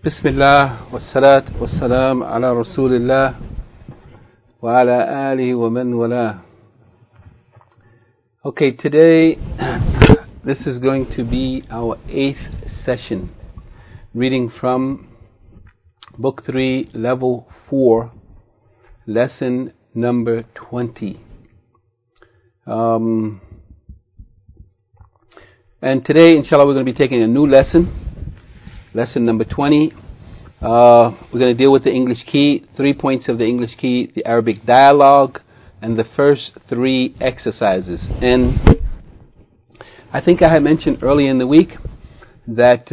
بسم الله والصلاة والسلام على رسول الله وعلى آله ومن والاه. Okay, today this is going to be our 8th session, reading from Book 3, Level 4, Lesson number 20. And today, inshallah, we're going to be taking a new lesson. Lesson number 20. We're going to deal with the English key, 3 points of the English key, the Arabic dialogue, and the first 3 exercises. And I think I had mentioned earlier in the week that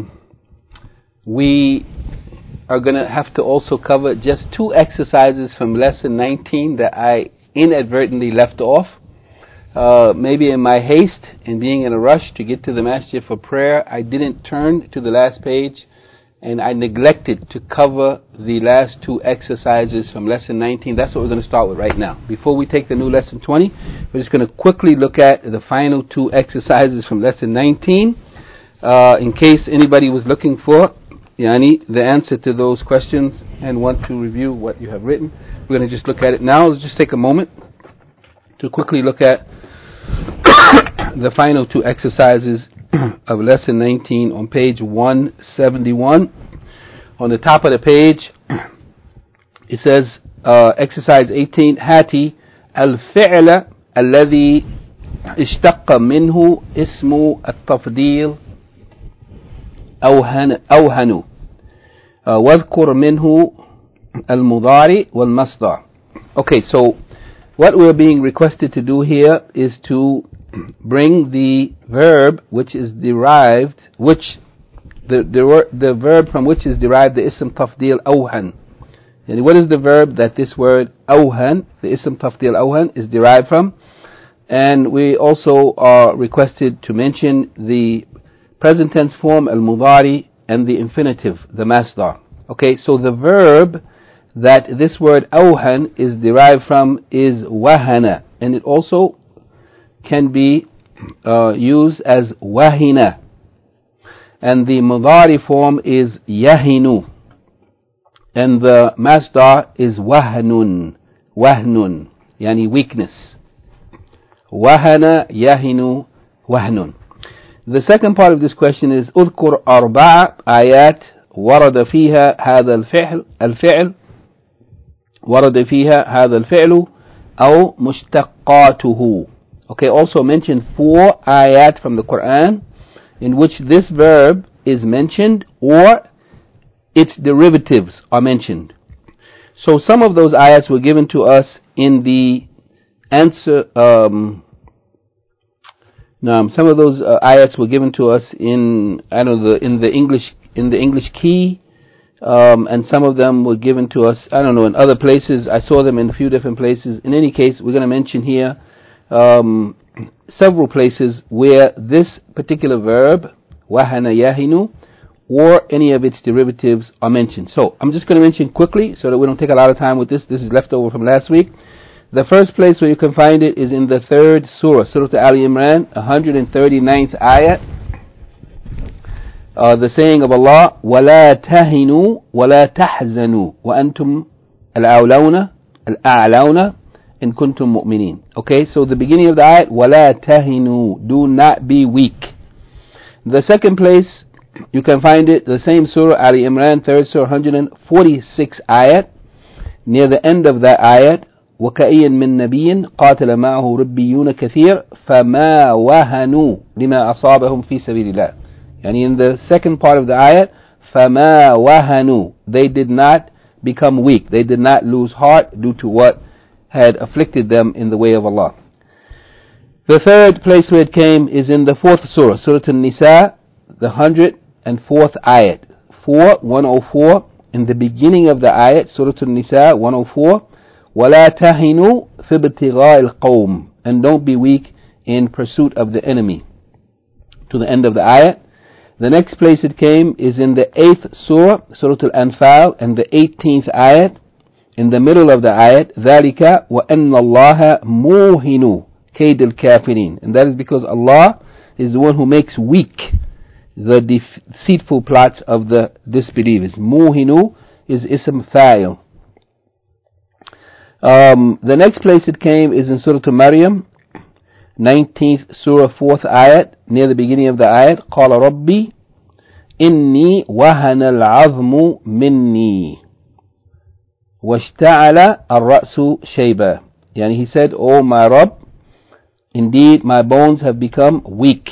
we are going to have to also cover just 2 exercises from lesson 19 that I inadvertently left off. Maybe in my haste and being in a rush to get to the masjid for prayer, I didn't turn to the last page and I neglected to cover the last 2 exercises from lesson 19. That's what we're going to start with right now. Before we take the new lesson 20, we're just going to quickly look at the final 2 exercises from lesson 19 in case anybody was looking for the answer to those questions and want to review what you have written. We're going to just look at it now. Let's just take a moment to quickly look at the final 2 exercises of lesson 19 on page 171. On the top of the page, it says, exercise 18, هاتي الفعل الذي اشتق منه اسم التفضيل أوهن واذكر منه المضارع والمصدر. Okay, so what we're being requested to do here is to bring the verb which is derived, the verb from which is derived the ism tafdil awhan. And what is the verb that this word awhan, the ism tafdil awhan, is derived from? And we also are requested to mention the present tense form al-mudari and the infinitive, the masdar. Okay, so the verb that this word awhan is derived from is wahana, and it also can be used as wahina, and the mudari form is yahinu, and the masdar is wahnun, yani weakness. Wahana, yahinu, wahnun. The second part of this question is اذكر 4 آيات ورد فيها هذا الفعل ورد فيها هذا الفعل أو مشتقاته. Okay, also mention 4 ayat from the Quran in which this verb is mentioned or its derivatives are mentioned. So some of those ayats were given to us in the answer. Some of those ayats were given to us in the English key. And some of them were given to us, in other places. I saw them in a few different places. In any case, we're going to mention here several places where this particular verb, wahana yahinu, or any of its derivatives are mentioned. So, I'm just going to mention quickly so that we don't take a lot of time with this. This is left over from last week. The first place where you can find it is in the 3rd surah, Surah Ali Imran, 139th ayat. The saying of Allah, وَلَا تَهِنُوا وَلَا تَحْزَنُوا وَأَنْتُمْ الْأَعْلَوْنَ إِن كُنْتُمْ مُؤْمِنِينَ. Okay, so the beginning of the ayat, وَلَا تَهِنُوا, do not be weak. The second place, you can find it, the same surah, Ali Imran, 3rd surah, 146 ayat. Near the end of that ayat, وَكَأَيٍّ مِّن نَبِيٍّ قَاتَلَ مَعَهُ رِبِّيُّونَ كَثِيرٌ فَمَا وَهَنُوا لِمَا أَصَابَهُم فِي سَبِيلِ اللَّهِ. And in the second part of the ayat, فَمَا وَهَنُوا, they did not become weak, they did not lose heart due to what had afflicted them in the way of Allah. The third place where it came is in the 4th surah, Surah An-Nisa, the 104th ayat. 104, in the beginning of the ayat, Surah An-Nisa, 104, وَلَا تَهِنُوا فِي ابْتِغَاءِ الْقَوْمِ, and don't be weak in pursuit of the enemy. To the end of the ayat. The next place it came is in the 8th surah, Surah Al-Anfal, and the 18th ayat. In the middle of the ayat, ذَلِكَ وَأَنَّ اللَّهَ مُوهِنُ كَيْدَ الْكَافِرِينَ. And that is because Allah is the one who makes weak the deceitful plots of the disbelievers. Muhinu is ism fa'il. The next place it came is in Surah Maryam, 19th Surah, 4th ayat, near the beginning of the ayat. قال ربي إني وهن العظم مني واشتعل الرأس شيبا. Yani he said, "Oh my Rabb, indeed my bones have become weak,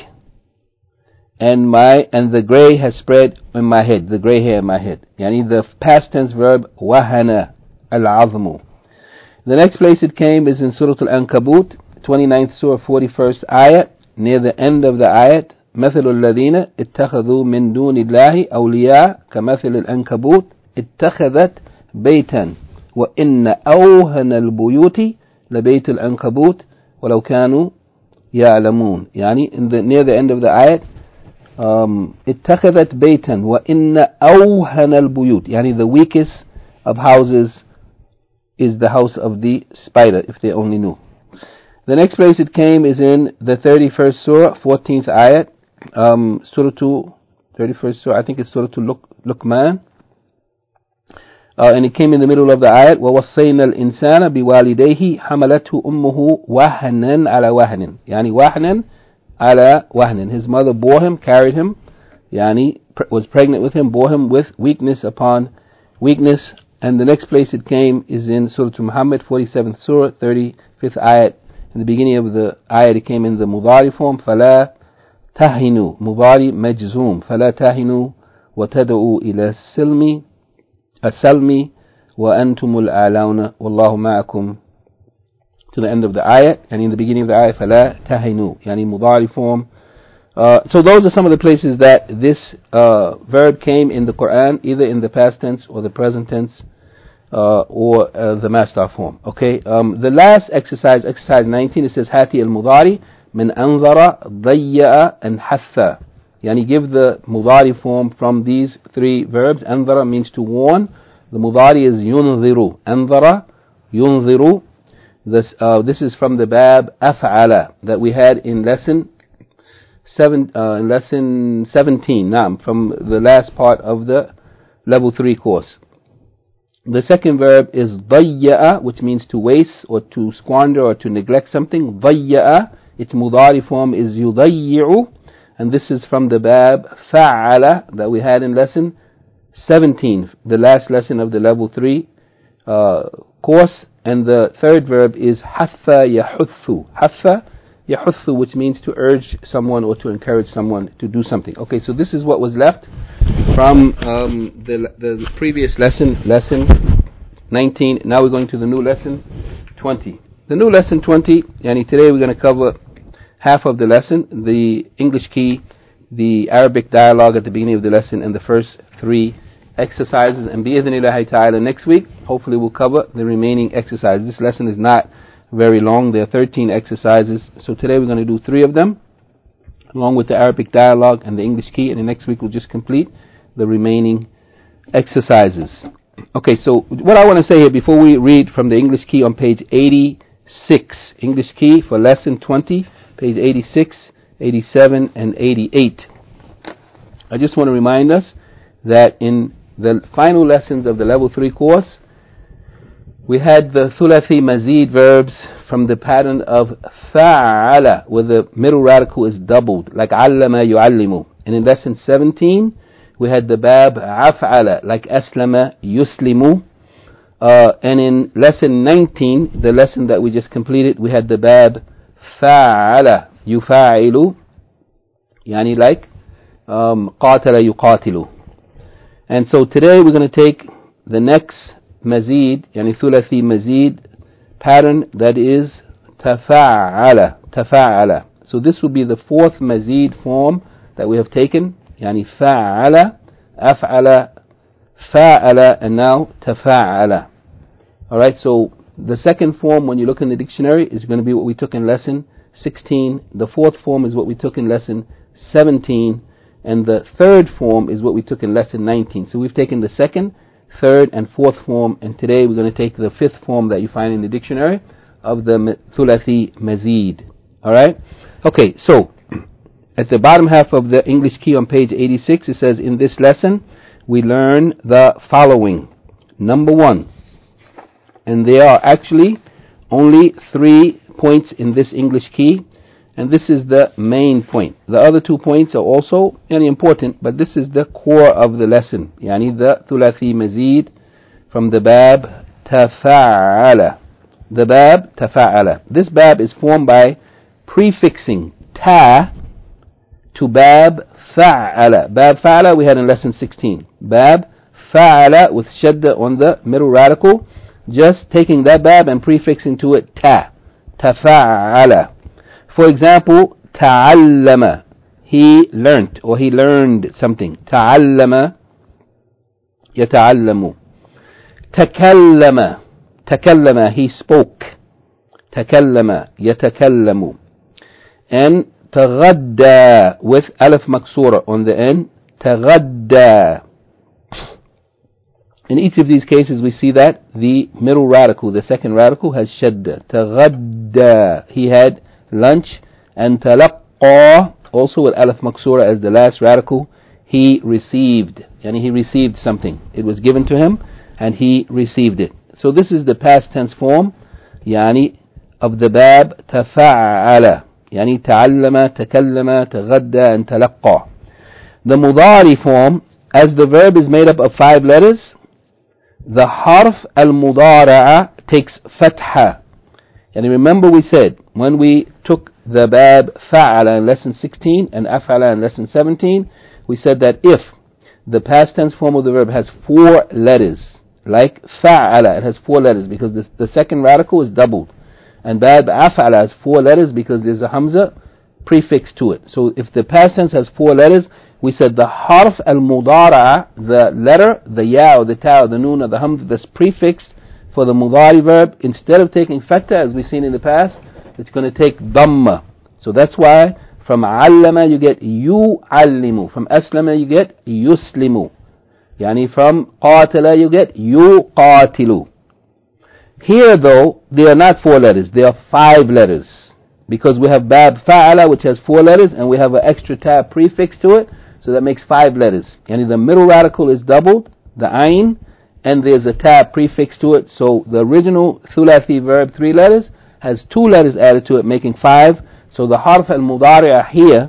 and the gray has spread in my head, the gray hair in my head." Yani the past tense verb wahana al-azmu. The next place it came is in Surah Al-Ankabut, 29th Surah, 41st ayat, near the end of the ayat. مثل الذين اتخذوا من دون الله أولياء كمثل العنكبوت اتخذت بيتا وإن أوهن البيوت لبيت العنكبوت ولو كانوا يعلمون. يعني near the end of the ayat, اتخذت بيتا وإن أوهن البيوت. يعني the weakest of houses is the house of the spider, if they only knew. The next place it came is in the 31st Surah, 14th ayat. Surah 31st Surah, I think it's Surah Luqman. And it came in the middle of the ayat. وَوَصَّيْنَا الْإِنسَانَ بِوَالِدَيْهِ حَمَلَتْهُ أُمُّهُ وَهْنًا عَلَى وَهْنٍ. يعني وَهْنًا على وهن. His mother bore him, carried him, yani was pregnant with him, bore him with weakness upon weakness. And the next place it came is in Surah Muhammad, 47th Surah, 35th ayat. In the beginning of the ayat it came in the mudari form. فَلَا تَهِنُوا مضارع مجزوم فلا تهنوا وتدعوا إلى السلم وأنتم الأعلون والله معكم, to the end of the ayat. And in the beginning of the ayat فلا تهنوا يعني mudari form. So those are some of the places that this verb came in the Quran, either in the past tense or the present tense, or the masdar form. Okay. The last exercise 19, it says hati al-mudari من أنظر ضيّأ and حث. Yani give the mudari form from these three verbs. أنظر means to warn. The mudari is ينظر. أنظر ينظر. This is from the bab أفعل that we had in lesson 17. From the last part of the level 3 course. The second verb is ضيّأ, which means to waste or to squander or to neglect something. ضيّأ. Its mudari form is يضيع, and this is from the bab فعل that we had in lesson 17, the last lesson of the level 3 course. And the third verb is حث يحث. حث يحث, which means to urge someone or to encourage someone to do something. Okay, so this is what was left from the previous lesson 19. Now we're going to the new lesson 20. The new lesson 20, yani today we're going to cover half of the lesson, the English key, the Arabic dialogue at the beginning of the lesson, and the first 3 exercises. And bi'idhnillahi ta'ala, next week, hopefully we'll cover the remaining exercises. This lesson is not very long. There are 13 exercises. So today we're going to do 3 of them, along with the Arabic dialogue and the English key. And the next week we'll just complete the remaining exercises. Okay, so what I want to say here before we read from the English key on page 86, English key for lesson 20, page 86, 87, and 88. I just want to remind us that in the final lessons of the level 3 course, we had the thulathi mazid verbs from the pattern of fa'ala, where the middle radical is doubled, like allama yu'allimu. And in lesson 17, we had the bab af'ala, like aslama yuslimu. And in lesson 19, the lesson that we just completed, we had the bab fa'ala yufa'ilu, yani like qatala yuqatilu. And so today we're going to take the next mazid, yani thulathi mazid pattern, that is tafa'ala. So this will be the 4th mazid form that we have taken, yani fa'ala, af'ala, fa'ala, and now tafa'ala. Alright, so the second form, when you look in the dictionary, is going to be what we took in lesson 16. The 4th form is what we took in lesson 17. And the 3rd form is what we took in lesson 19. So we've taken the 2nd, 3rd, and 4th form. And today we're going to take the 5th form that you find in the dictionary of the thulathi mazid. Alright? Okay, so at the bottom half of the English key on page 86, it says, in this lesson, we learn the following. Number 1, and there are actually only 3 points in this English key, and this is the main point. The other 2 points are also very important, but this is the core of the lesson. Yani the thulathi mazid from the bab tafa'ala. The bab tafa'ala. This bab is formed by prefixing ta to bab fa'ala. Bab fa'ala we had in lesson 16. Bab fa'ala with shadda on the middle radical, just taking that bab and prefixing to it ta. Tafa'ala. For example, ta'allama, he learnt or he learned something. Ta'allama, yata'allamu. Takallama, takallama, he spoke. Takallama, yatakallamu. And taghadda with alif maksura on the end. Taghadda. In each of these cases we see that the middle radical, the second radical, has shadda. Taghadda, he had lunch. And talaqqa, also with alif maksura as the last radical, he received. Yani he received something. It was given to him and he received it. So this is the past tense form, yani of the bab tafa'ala. Yani ta'allama, takallama, taghadda, and talaqqa. The mudari form, as the verb is made up of 5 letters, the harf al-mudara'a takes fatha. And remember we said, when we took the bab fa'ala in lesson 16 and af'ala in lesson 17, we said that if the past tense form of the verb has 4 letters, like fa'ala, it has 4 letters because the second radical is doubled. And bab af'ala has 4 letters because there's a hamza prefix to it. So if the past tense has 4 letters, we said the harf al-mudara'a, the letter, the ya or the ta or the noon or the hamza that's prefixed for the mudari verb, instead of taking fatha as we've seen in the past, it's going to take dhamma. So that's why from allama you get yu'allimu, from aslama you get yuslimu, yani from qatala you get yuqatilu. Here though, they are not 4 letters, they are 5 letters, because we have bab fa'ala which has 4 letters and we have an extra ta prefix to it, so that makes 5 letters. Yani the middle radical is doubled, the ayn, and there's a ta prefix to it, so the original thulathi verb 3 letters has 2 letters added to it, making 5. So the harf al-mudari'ah here,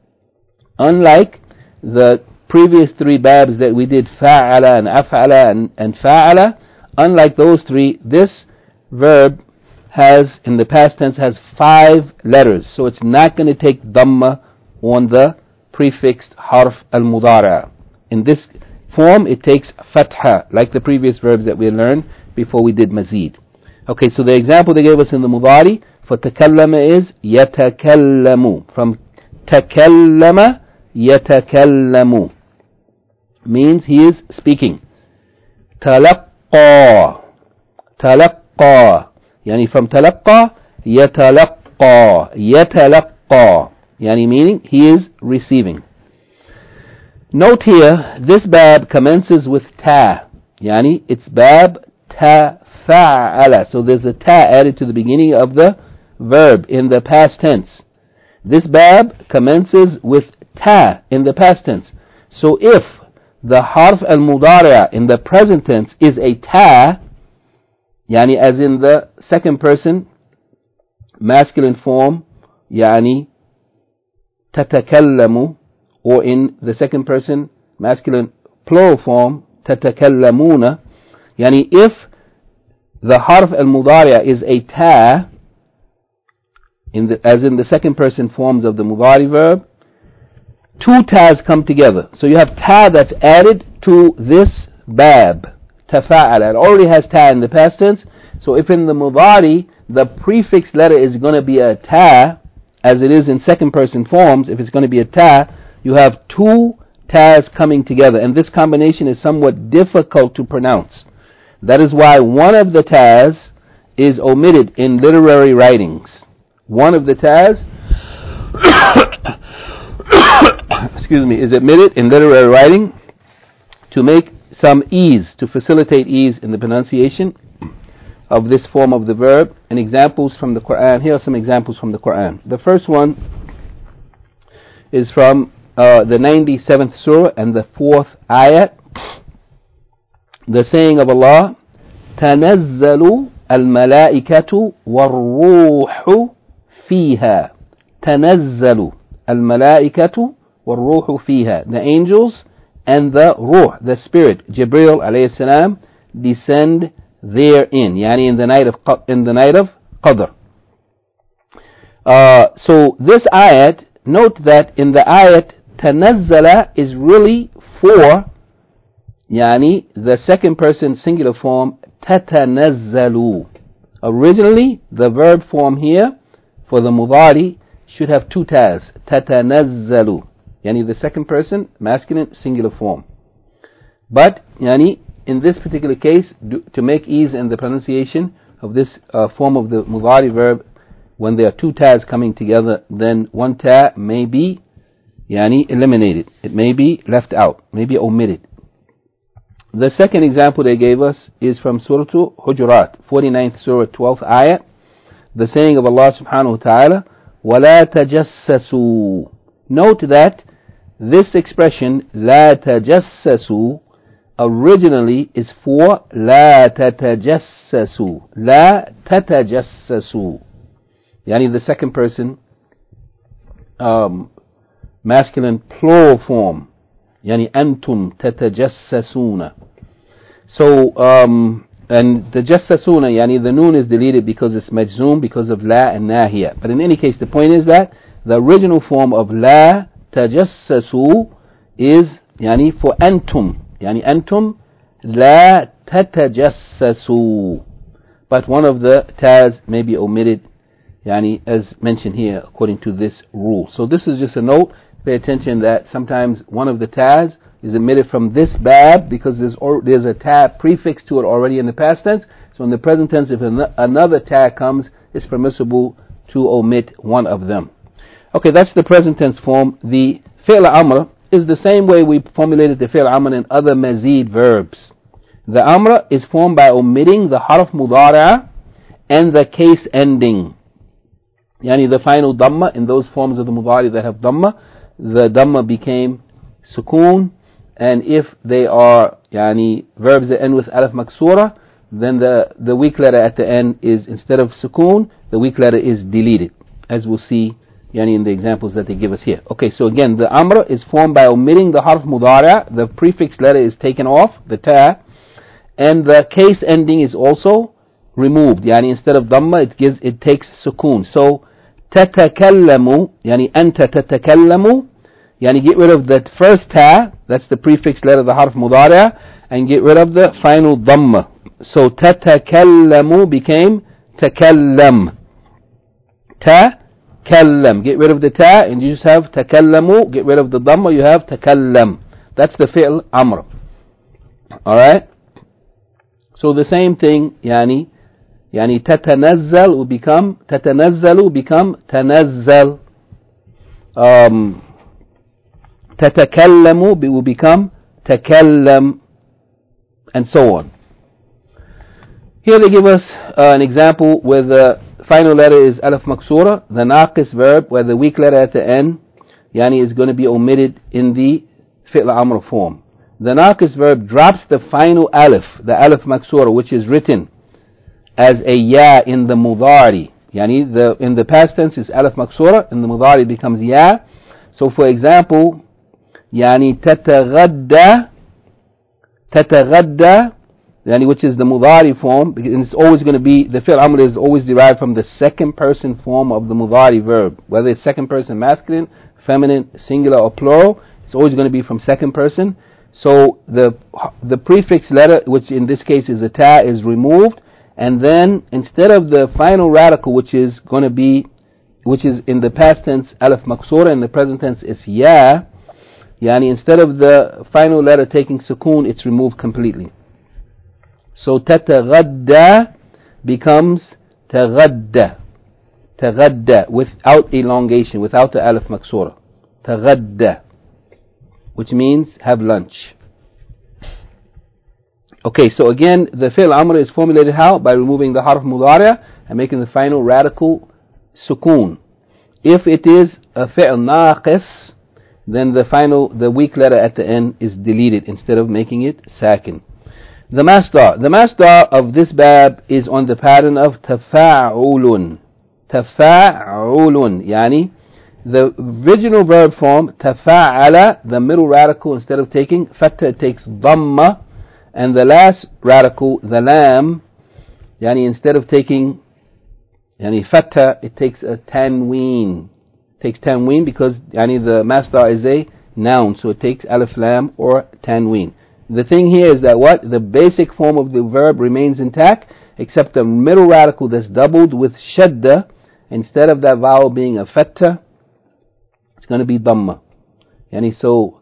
unlike the previous 3 babs that we did, fa'ala and af'ala and fa'ala, unlike those 3, this verb has, in the past tense, has 5 letters. So it's not going to take dhamma on the prefixed harf al-mudari'ah. In this form, it takes fatha, like the previous verbs that we learned before we did mazid. Okay, so the example they gave us in the mudari for takallama is yatakallamu. From takallama, yatakallamu. Means he is speaking. Talaqqa. Talaqqa. Yani from talaqqa, yatalaqqa. Yatalaqqa. Yani meaning he is receiving. Note here, this bab commences with ta. Yani it's bab ta fa'ala. So there's a ta added to the beginning of the verb in the past tense. This bab commences with ta in the past tense. So if the harf al-mudari'a in the present tense is a ta, yani as in the second person masculine form, yani tatakallamu, or in the second person masculine plural form, tatakallamuna, yani if the harf al-mudari'a is a ta, as in the second person forms of the mudari verb, 2 tas come together. So you have ta that's added to this bab, tafa'ala. It already has ta in the past tense. So if in the mudari the prefix letter is going to be a ta, as it is in second person forms, if it's going to be a ta, you have 2 tas coming together. And this combination is somewhat difficult to pronounce. That is why one of the tas is omitted in literary writings. One of the tas excuse me, is omitted in literary writing to make some ease, to facilitate ease in the pronunciation of this form of the verb. And examples from the Quran. Here are some examples from the Quran. The first one is from the 97th surah and the 4th ayat. The saying of Allah, تنزل الملائكة والروح فيها. تنزل الملائكة والروح فيها. The angels and the ruh, the spirit, Jibril alayhi salam, descend therein, yani in the night of Qadr. So this ayat, note that in the ayat, tanazzala is really for, yani the second person singular form, tatanazzalu. Originally, the verb form here for the mudari should have two tas, tatanazzalu, yani the second person masculine singular form. But yani in this particular case, to make ease in the pronunciation of this form of the mudari verb, when there are two tas coming together, then one ta may be yani eliminated. It may be left out, may be omitted. The second example they gave us is from Surah Hujurat, 49th Surah, 12th ayat. The saying of Allah subhanahu wa ta'ala, وَلَا تَجَسَّسُوا. Note that this expression, لَا تَجَسَّسُوا, originally is for لَا تَتَجَسَّسُوا. لَا تَتَجَسَّسُوا. Yani the second person masculine plural form. Yani أنتم تتجسسون. So, and the jassasuna, yani the noon is deleted because it's majzoom, because of la and nahiya. But in any case, the point is that the original form of la tajassasu is yani for antum. Yani antum la tatajassasu. But one of the tas may be omitted, yani as mentioned here, according to this rule. So this is just a note. Pay attention that sometimes one of the tas is omitted from this bab because there's a ta prefix to it already in the past tense. So in the present tense, if another ta comes, it's permissible to omit one of them. Okay, that's the present tense form. The fi'l amr is the same way we formulated the fi'l amr in other mazid verbs. The amr is formed by omitting the harf mudara and the case ending. Yani the final dhamma in those forms of the mudari that have dhamma, the dhamma became sukoon. And if they are yani verbs that end with alif maksura, then the weak letter at the end is, instead of sukoon, the weak letter is deleted, as we'll see yani in the examples that they give us here. Okay, so again, the amr is formed by omitting the harf mudara, the prefix letter is taken off, the ta, and the case ending is also removed. Yani instead of dhamma, it takes sukoon. So tatakallamu, yani anta tatakallamu, yani get rid of that first ta, that's the prefix letter, the harf mudari', and get rid of the final dhamma. So tatakallamu became takallam. Takallam. Get rid of the ta and you just have takallamu. Get rid of the dhamma, you have takallam. That's the fi'l amr. Alright? So the same thing, yani tatanazzal will become tatanazzal, tanazzal. Tatakallamu will become takallam, and so on. Here they give us an example where the final letter is alif maksura, the naqis verb, where the weak letter at the end yani is going to be omitted in the fi'l amr form. The naqis verb drops the final alif, the alif maksura, which is written as a ya in the mudari. Yani in the past tense is alif maksura, in the mudari becomes ya. So for example, yani tataghadda, yani which is the mudari form, and it's always going to be, the fi'l amr is always derived from the second person form of the mudari verb, whether it's second person masculine, feminine, singular or plural, it's always going to be from second person. So the prefix letter, which in this case is a ta, is removed, and then instead of the final radical, which is in the past tense alif maksura, in the present tense is ya, yani instead of the final letter taking sukoon, it's removed completely. So tataghadda becomes taghadda, without elongation, without the alif maksura. Taghadda, which means have lunch. Okay, so again, the fi'l amr is formulated how? By removing the harf mudari' and making the final radical sukoon. If it is a fi'l naqis, then the weak letter at the end is deleted instead of making it sakin. The masdar of this bab is on the pattern of tafa'ulun. Tafa'ulun, yani the original verb form tafa'ala, the middle radical, instead of taking fatha, it takes dhamma, and the last radical, the lam, yani instead of taking fatha, it takes a tanween. It takes tanween because yani the masdar is a noun, so it takes alif lam or tanween. The thing here is that what? The basic form of the verb remains intact, except the middle radical that's doubled with shadda. Instead of that vowel being a fatha, it's going to be dhamma. Yani so,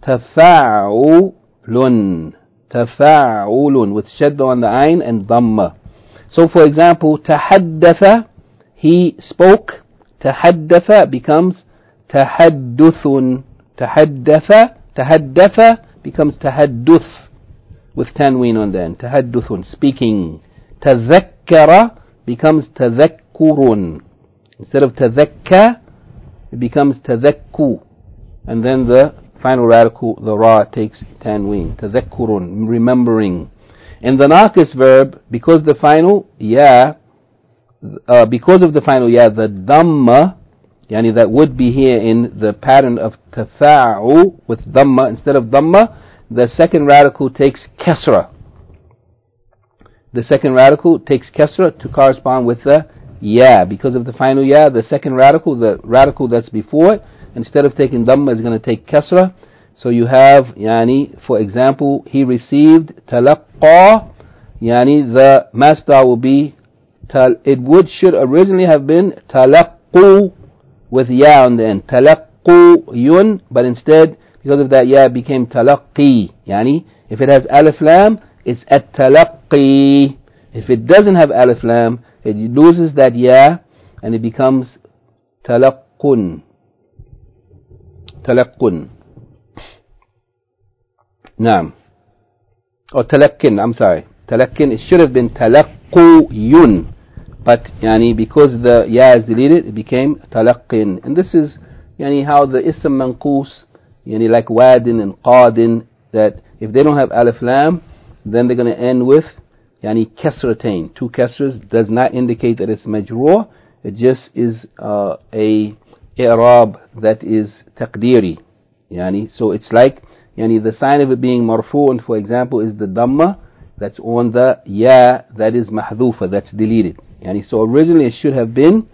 tafa'ulun with shadda on the ayn and dhamma. So for example, tahaddatha, he spoke. Tahaddatha becomes tahadduthun. Tahaddatha becomes tahadduth with tanween on the end. Tahadduthun, speaking. Tadhakkara becomes tadhakkurun. Instead of tadhakka, it becomes tadhakku. And then the final radical, the ra, takes tanween. Tadhakkurun, remembering. In the naqis verb, because of the final ya, the dhamma, yani that would be here in the pattern of tafa'u with dhamma, instead of dhamma, the second radical takes kasra. The second radical takes kasra to correspond with the ya. Because of the final ya, the second radical, the radical that's before it, instead of taking dhamma, is going to take kasra. So you have, yani, for example, he received talaqqa, yani the masdar will be, should originally have been talaqqu with ya on the end, talaqquyun, but instead, because of that ya, it became talaqqi. Yani, if it has alif lam, it's at talaqqi. If it doesn't have alif lam, it loses that ya, and it becomes talaqqun. Naam. Or talakkin, I'm sorry. Talakkin, it should have been talaqquyun. But, yani, because the ya is deleted, it became talaqqin. And this is, yani, how the ism manqus, yani, like wadin and qadin, that if they don't have alif lam, then they're going to end with, yani, kasratain. Two kasras does not indicate that it's majroor. It just is a i'rab that is taqdiri. Yani, so it's like, yani, the sign of it being marfu'un, for example, is the dhamma that's on the ya that is mahdhufa, that's deleted. Yani, so originally it should have been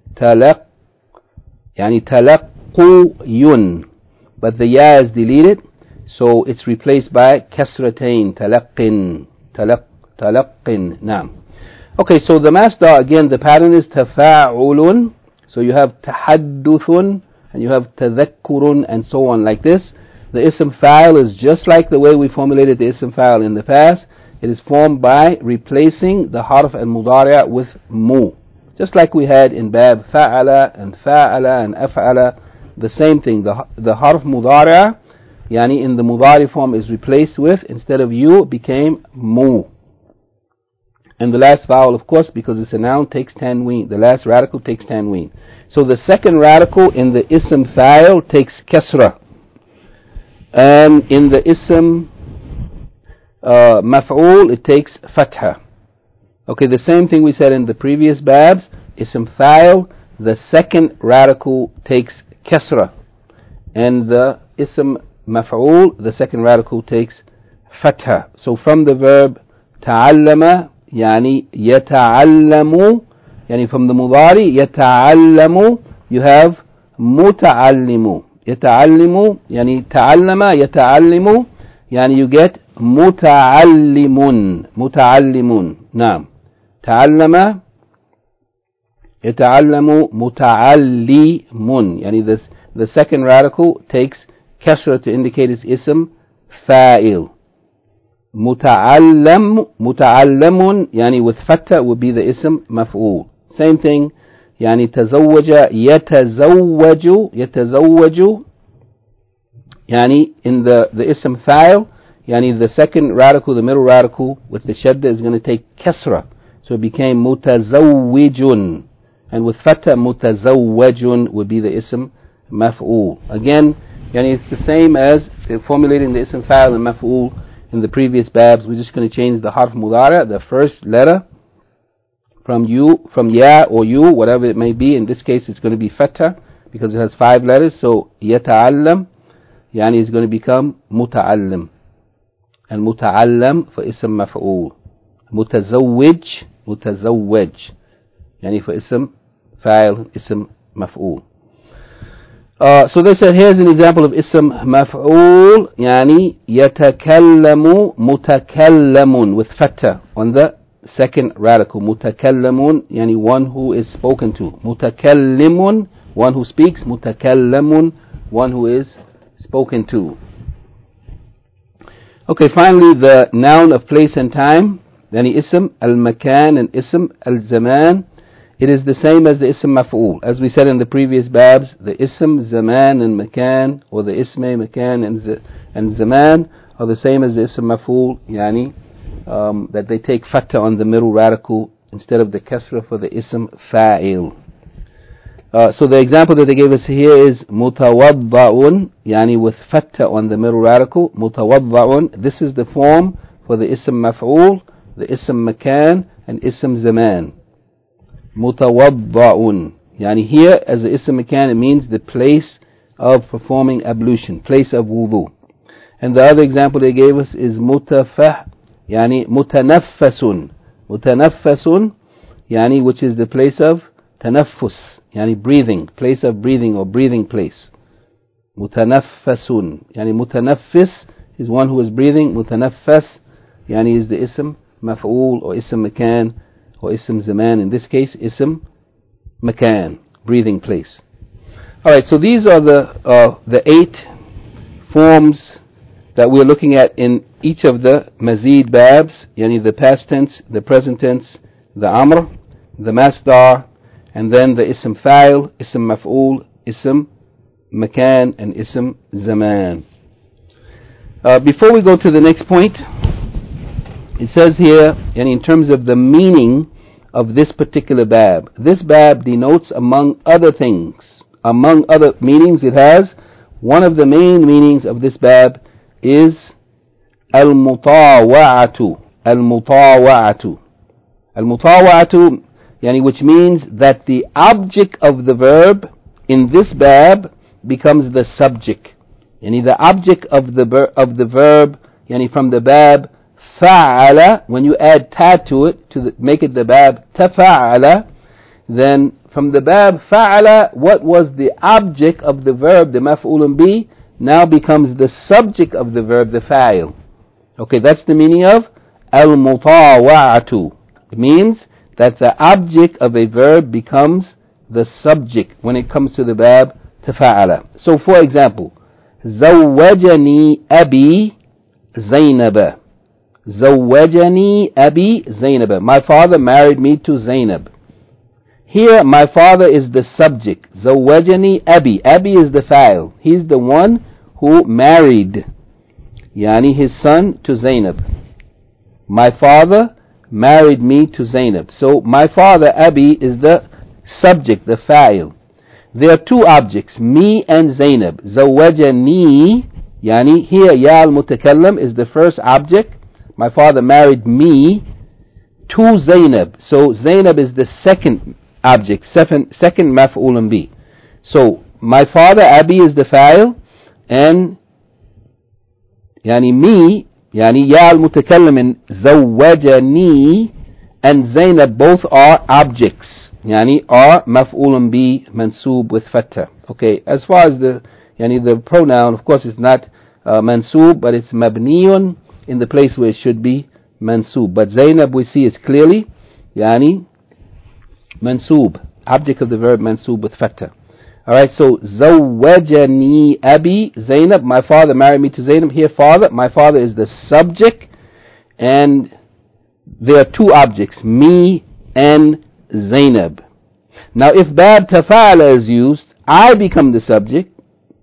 talaqquyun, but the ya is deleted, so it's replaced by kasratain, talaqqin. Naam. Okay, so the masdar, again, the pattern is tafa'ulun. So you have tahadduthun, and you have tadhakkurun, and so on, like this. The ism fa'il is just like the way we formulated the ism fa'il in the past. It is formed by replacing the harf al-mudari' with mu. Just like we had in bab fa'ala and af'ala, the same thing. The harf mudari', yani in the mudari form, is replaced with, instead of you, it became mu. And the last vowel, of course, because it's a noun, takes tanween. The last radical takes tanween. So the second radical in the ism fa'il takes kasra. And in the ism maf'ul, it takes fatha. Okay, the same thing we said in the previous babs. Ism fa'il, the second radical takes kasra. And the ism maf'ul, the second radical takes fatha. So from the verb ta'allama, yani yata'allamu, yani from the mudari, yata'allamu, you have muta'allimu. Yata'allimu, yani ta'allama, yata'allimu, yani you get muta'allimun. Naam. Ta'allama, yata'allamu, muta'allimun. Yani the second radical takes kasra to indicate its ism fa'il. Muta'allamun, yani with fatha would be the ism maf'ul. Same thing, yani tazawwaja, yatazawwaju, yani in the ism fa'il, yani the second radical, the middle radical with the shadda is going to take kasra. So it became mutazawwijun. And with fatha, mutazawwajun would be the ism maf'ul. Again, Yani it's the same as formulating the ism fa'il and maf'ul in the previous babs. We're just going to change the harf mudara, the first letter, from ya or you, whatever it may be. In this case, it's going to be fatha because it has 5 letters. So yata'allam, yani is going to become muta'allim. And muta'allam for ism maf'ul. Mutazawwij, mutazawwaj, yani for ism fa'il, ism maf'ul. So they said here's an example of ism maf'ul, yani yatakallamu mutakallamun with fatha on the second radical. Mutakallamun, yani one who is spoken to. Mutakallimun, one who speaks. Mutakallamun, one who is spoken to. Okay, finally the noun of place and time, yani ism al-makan and ism al-zaman. It is the same as the ism maf'ul. As we said in the previous babs, the ism, zaman and makan, or the isme, makan and zaman are the same as the ism maf'ul, yani that they take fatha on the middle radical instead of the kasra for the ism fa'il. So the example that they gave us here is mutawadda'un, yani with fatha on the middle radical. Mutawadda'un, this is the form for the ism maf'ul, the ism makan and ism zaman. Mutawadda'un, yani here as the ism makan, it means the place of performing ablution, place of wudu. And the other example they gave us is mutafah, yani mutanaffasun. Mutanaffasun, yani which is the place of tanaffus, yani breathing, place of breathing or breathing place. Mutanaffasun, yani mutanaffis is one who is breathing. Mutanaffas, yani is the ism maf'ul or ism makan or ism zaman. In this case, ism makan, breathing place. Alright, so these are the 8 forms that we're looking at in each of the mazid babs, yani the past tense, the present tense, the amr, the masdar, and then the ism fa'il, ism maf'ul, ism makan, and ism zaman. Before we go to the next point, it says here, and in terms of the meaning of this particular bab, this bab denotes, among other things, among other meanings it has, one of the main meanings of this bab is al-mutawa'atu. Al-mutawa'atu. Al-mutawa'atu, yani which means that the object of the verb in this bab becomes the subject. Yani the object of the verb, yani from the bab fa'ala, when you add ta to it to make it the bab tafa'ala, then from the bab fa'ala, what was the object of the verb, the maf'ulun bi, now becomes the subject of the verb, the fa'il. Okay, that's the meaning of al-mutawa'atu. It means that the object of a verb becomes the subject when it comes to the bab tafa'ala. So for example, zawwajani abi Zainab. Zawwajani abi Zainab. My father married me to Zainab. Here, my father is the subject. Zawwajani abi. Abi is the fa'il. He's the one who married, yani his son, to Zainab. My father married me to Zainab. So my father, abi, is the subject, the fa'il. There are 2 objects, me and Zainab. Zawwajani, yani here ya al-mutakallam is the first object. My father married me to Zainab. So Zainab is the second object, second maf'ulun bi. So my father, abi, is the fa'il, and yani me, yani ya al-mutakallim and zawwajani and Zainab both are objects, yani are maf'ulun bi mansoob with fatha. Okay, as far as the pronoun, of course it's not mansoob, but it's mabniyun in the place where it should be mansoob. But Zainab we see is clearly yani mansoob, object of the verb mansoob with fatha. Alright, so zawwajani abi Zainab, my father married me to Zainab. Here father, my father is the subject, and there are 2 objects, me and Zainab. Now if bab tafa'ala is used, I become the subject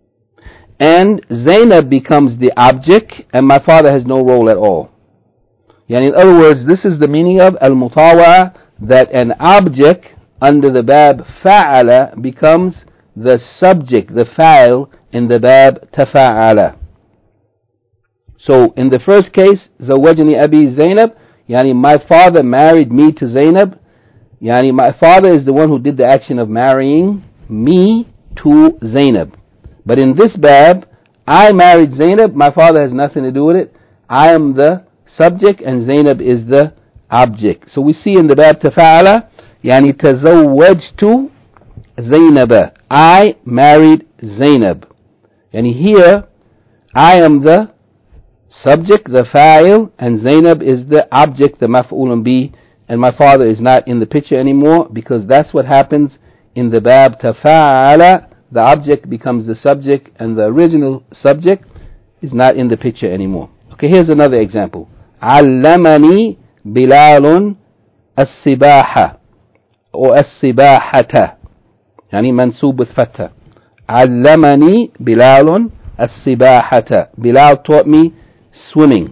and Zainab becomes the object, and my father has no role at all. Yani in other words, this is the meaning of al-mutawa'a, that an object under the bab fa'ala becomes the subject, the fa'il, in the bab tafa'ala. So in the first case, زوجني أبي زينب, يعني my father married me to Zainab. Yani my father is the one who did the action of marrying me to Zainab. But in this bab, I married Zainab, my father has nothing to do with it. I am the subject and Zainab is the object. So we see in the bab tafa'ala, يعني تزوجت زينب, I married Zainab. And here, I am the subject, the fa'il, and Zainab is the object, the maf'ulun bi, and my father is not in the picture anymore, because that's what happens in the bab tafa'ala. The object becomes the subject, and the original subject is not in the picture anymore. Okay, here's another example. علمني بلال السباحة or السباحة, يعني منسوب with fatha. علمني بلال السباحة. Bilal taught me swimming.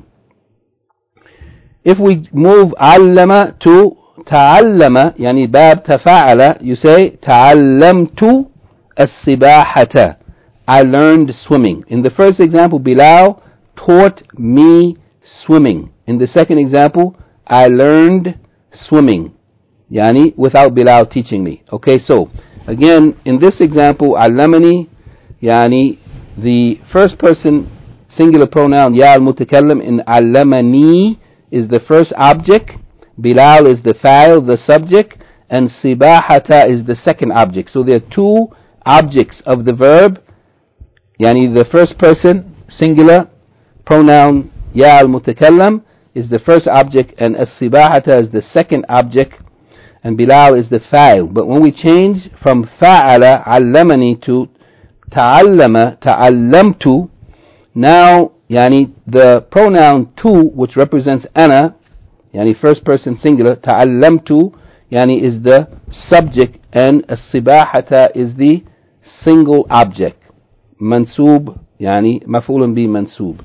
If we move علم to تعلم, يعني باب تفاعل, you say تعلمت السباحة. I learned swimming. In the first example, Bilal taught me swimming. In the second example, I learned swimming, yani without Bilal teaching me. Okay, so again, in this example, علمني, yani the first person singular pronoun ya al-mutakallim in علمني is the first object, Bilal is the fa'il, the subject, and sibahata is the second object. So there are two objects of the verb, yani the first person singular pronoun ya al-mutakallam is the first object, and as-sibahata is the second object, and Bilal is the fa'il. But when we change from fa'ala allamani to ta'allama ta'allamtu, now yani the pronoun tu, which represents ana, yani first person singular, ta'allamtu, yani is the subject, and as-sibahata is the single object. Mansub, yani maf'ulun bi mansub.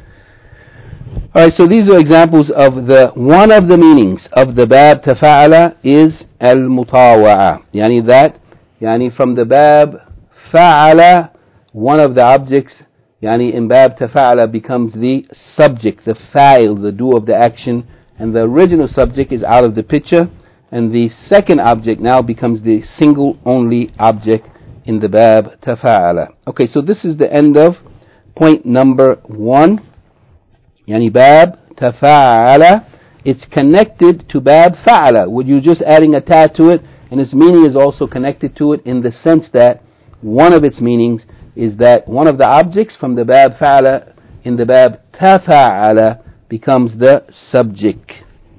Alright, so these are examples of one of the meanings of the bab tafa'ala is al-mutawa'a. Yani that, yani from the bab fa'ala, one of the objects, yani in bab tafa'ala becomes the subject, the fa'il, the do of the action, and the original subject is out of the picture, and the second object now becomes the single only object in the bab tafa'ala. Okay, so this is the end of point number 1. Yani bab tafa'ala, it's connected to bab fa'ala. You're just adding a ta to it, and its meaning is also connected to it in the sense that one of its meanings is that one of the objects from the bab fa'ala in the bab tafa'ala becomes the subject.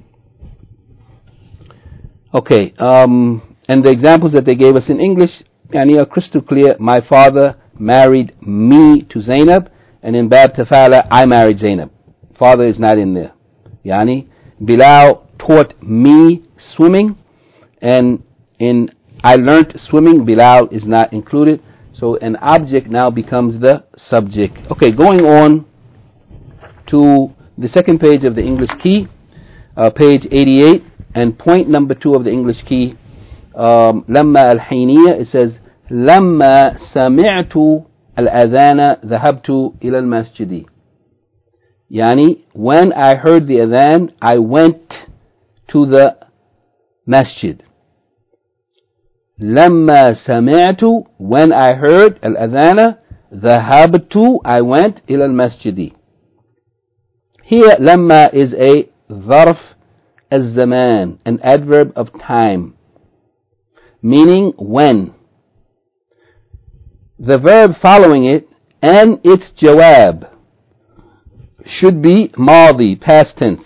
Okay, and the examples that they gave us in English are crystal clear. My father married me to Zainab, and in bab tafa'ala I married Zainab. Father is not in there. Yani Bilal taught me swimming, and in I learnt swimming, Bilal is not included. So an object now becomes the subject. Okay, going on to the second page of the English key, page 88, and point number 2 of the English key. لما الحينية, it says لما سمعت الأذان ذهبت إلى المسجد. Yani, when I heard the adhan, I went to the masjid. لما سمعت, when I heard الأذان, ذهبت, I went إلى المسجد. Here, لما is a ظرف الزمان, an adverb of time, meaning when. The verb following it and its jawab should be ماضي, past tense.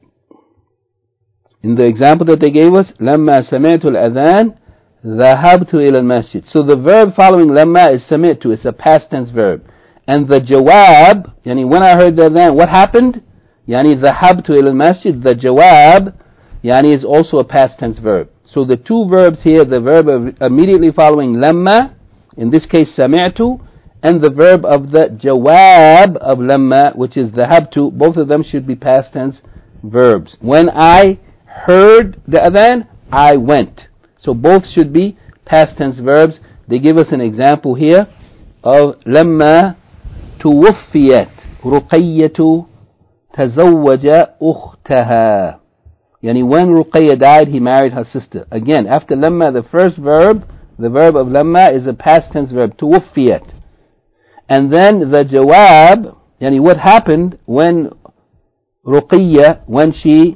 In the example that they gave us, لما سمعت الأذان ذهبت إلى المسجد. So the verb following لما is سمعت, it's a past tense verb. And the jawab, yani when I heard the adhan, what happened? Yani ذهبت إلى المسجid, the jawab, yani is also a past tense verb. So the two verbs here, the verb immediately following لما, in this case سمعت, and the verb of the jawab of lamma, which is dhahabtu, both of them should be past tense verbs. When I heard the adhan, I went. So both should be past tense verbs. They give us an example here. of لما توفيت رقية تزوج أختها. Yani when Ruqayya died, he married her sister. Again, after lamma, the first verb, the verb of lamma is a past tense verb, tuwaffiyat. And then the jawab, yani what happened when Ruqayya, when she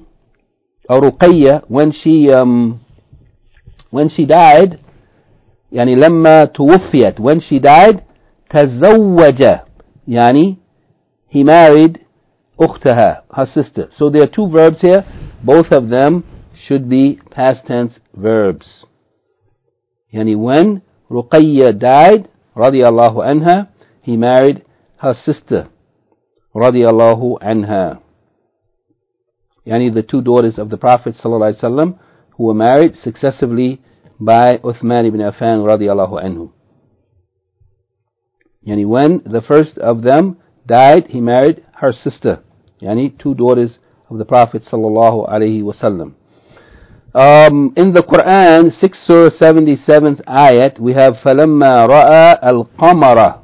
died, yani lamma tuwaffiyat, when she died, tazawwaja, yani he married أختها, her sister. So there are two verbs here. Both of them should be past tense verbs. Yani when Ruqayya died, radiyallahu anha, he married her sister, radiyallahu anha. Yani the two daughters of the Prophet sallallahu alaihi wasallam, who were married successively by Uthman ibn Affan, radiyallahu anhu. Yani when the first of them died, he married her sister. Yani two daughters of the Prophet sallallahu alaihi wasallam. In the Quran, 6 Surah 77th ayat, we have فَلَمَّا رَأَى الْقَمَرَ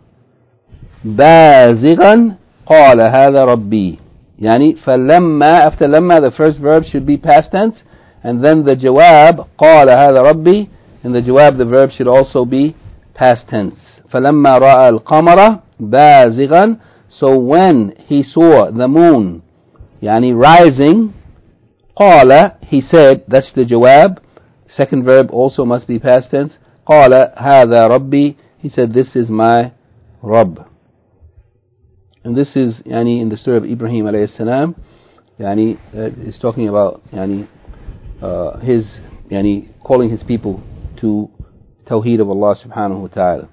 بَازِغًا قَالَ هَذَا رَبِّي. Yani فَلَمَّا, after lamma, the first verb should be past tense, and then the jawab قَالَ هَذَا رَبِّي, and the jawab, the verb should also be past tense. فَلَمَّا رَأَى الْقَمَرَ بَازِغًا. So when he saw the moon, yani rising, قال, he said, that's the jawab. Second verb also must be past tense. قال هذا ربي, he said, this is my Rabb. And this is yani in the story of Ibrahim alayhi salam, yani is talking about yani his yani calling his people to Tawheed of Allah subhanahu wa ta'ala.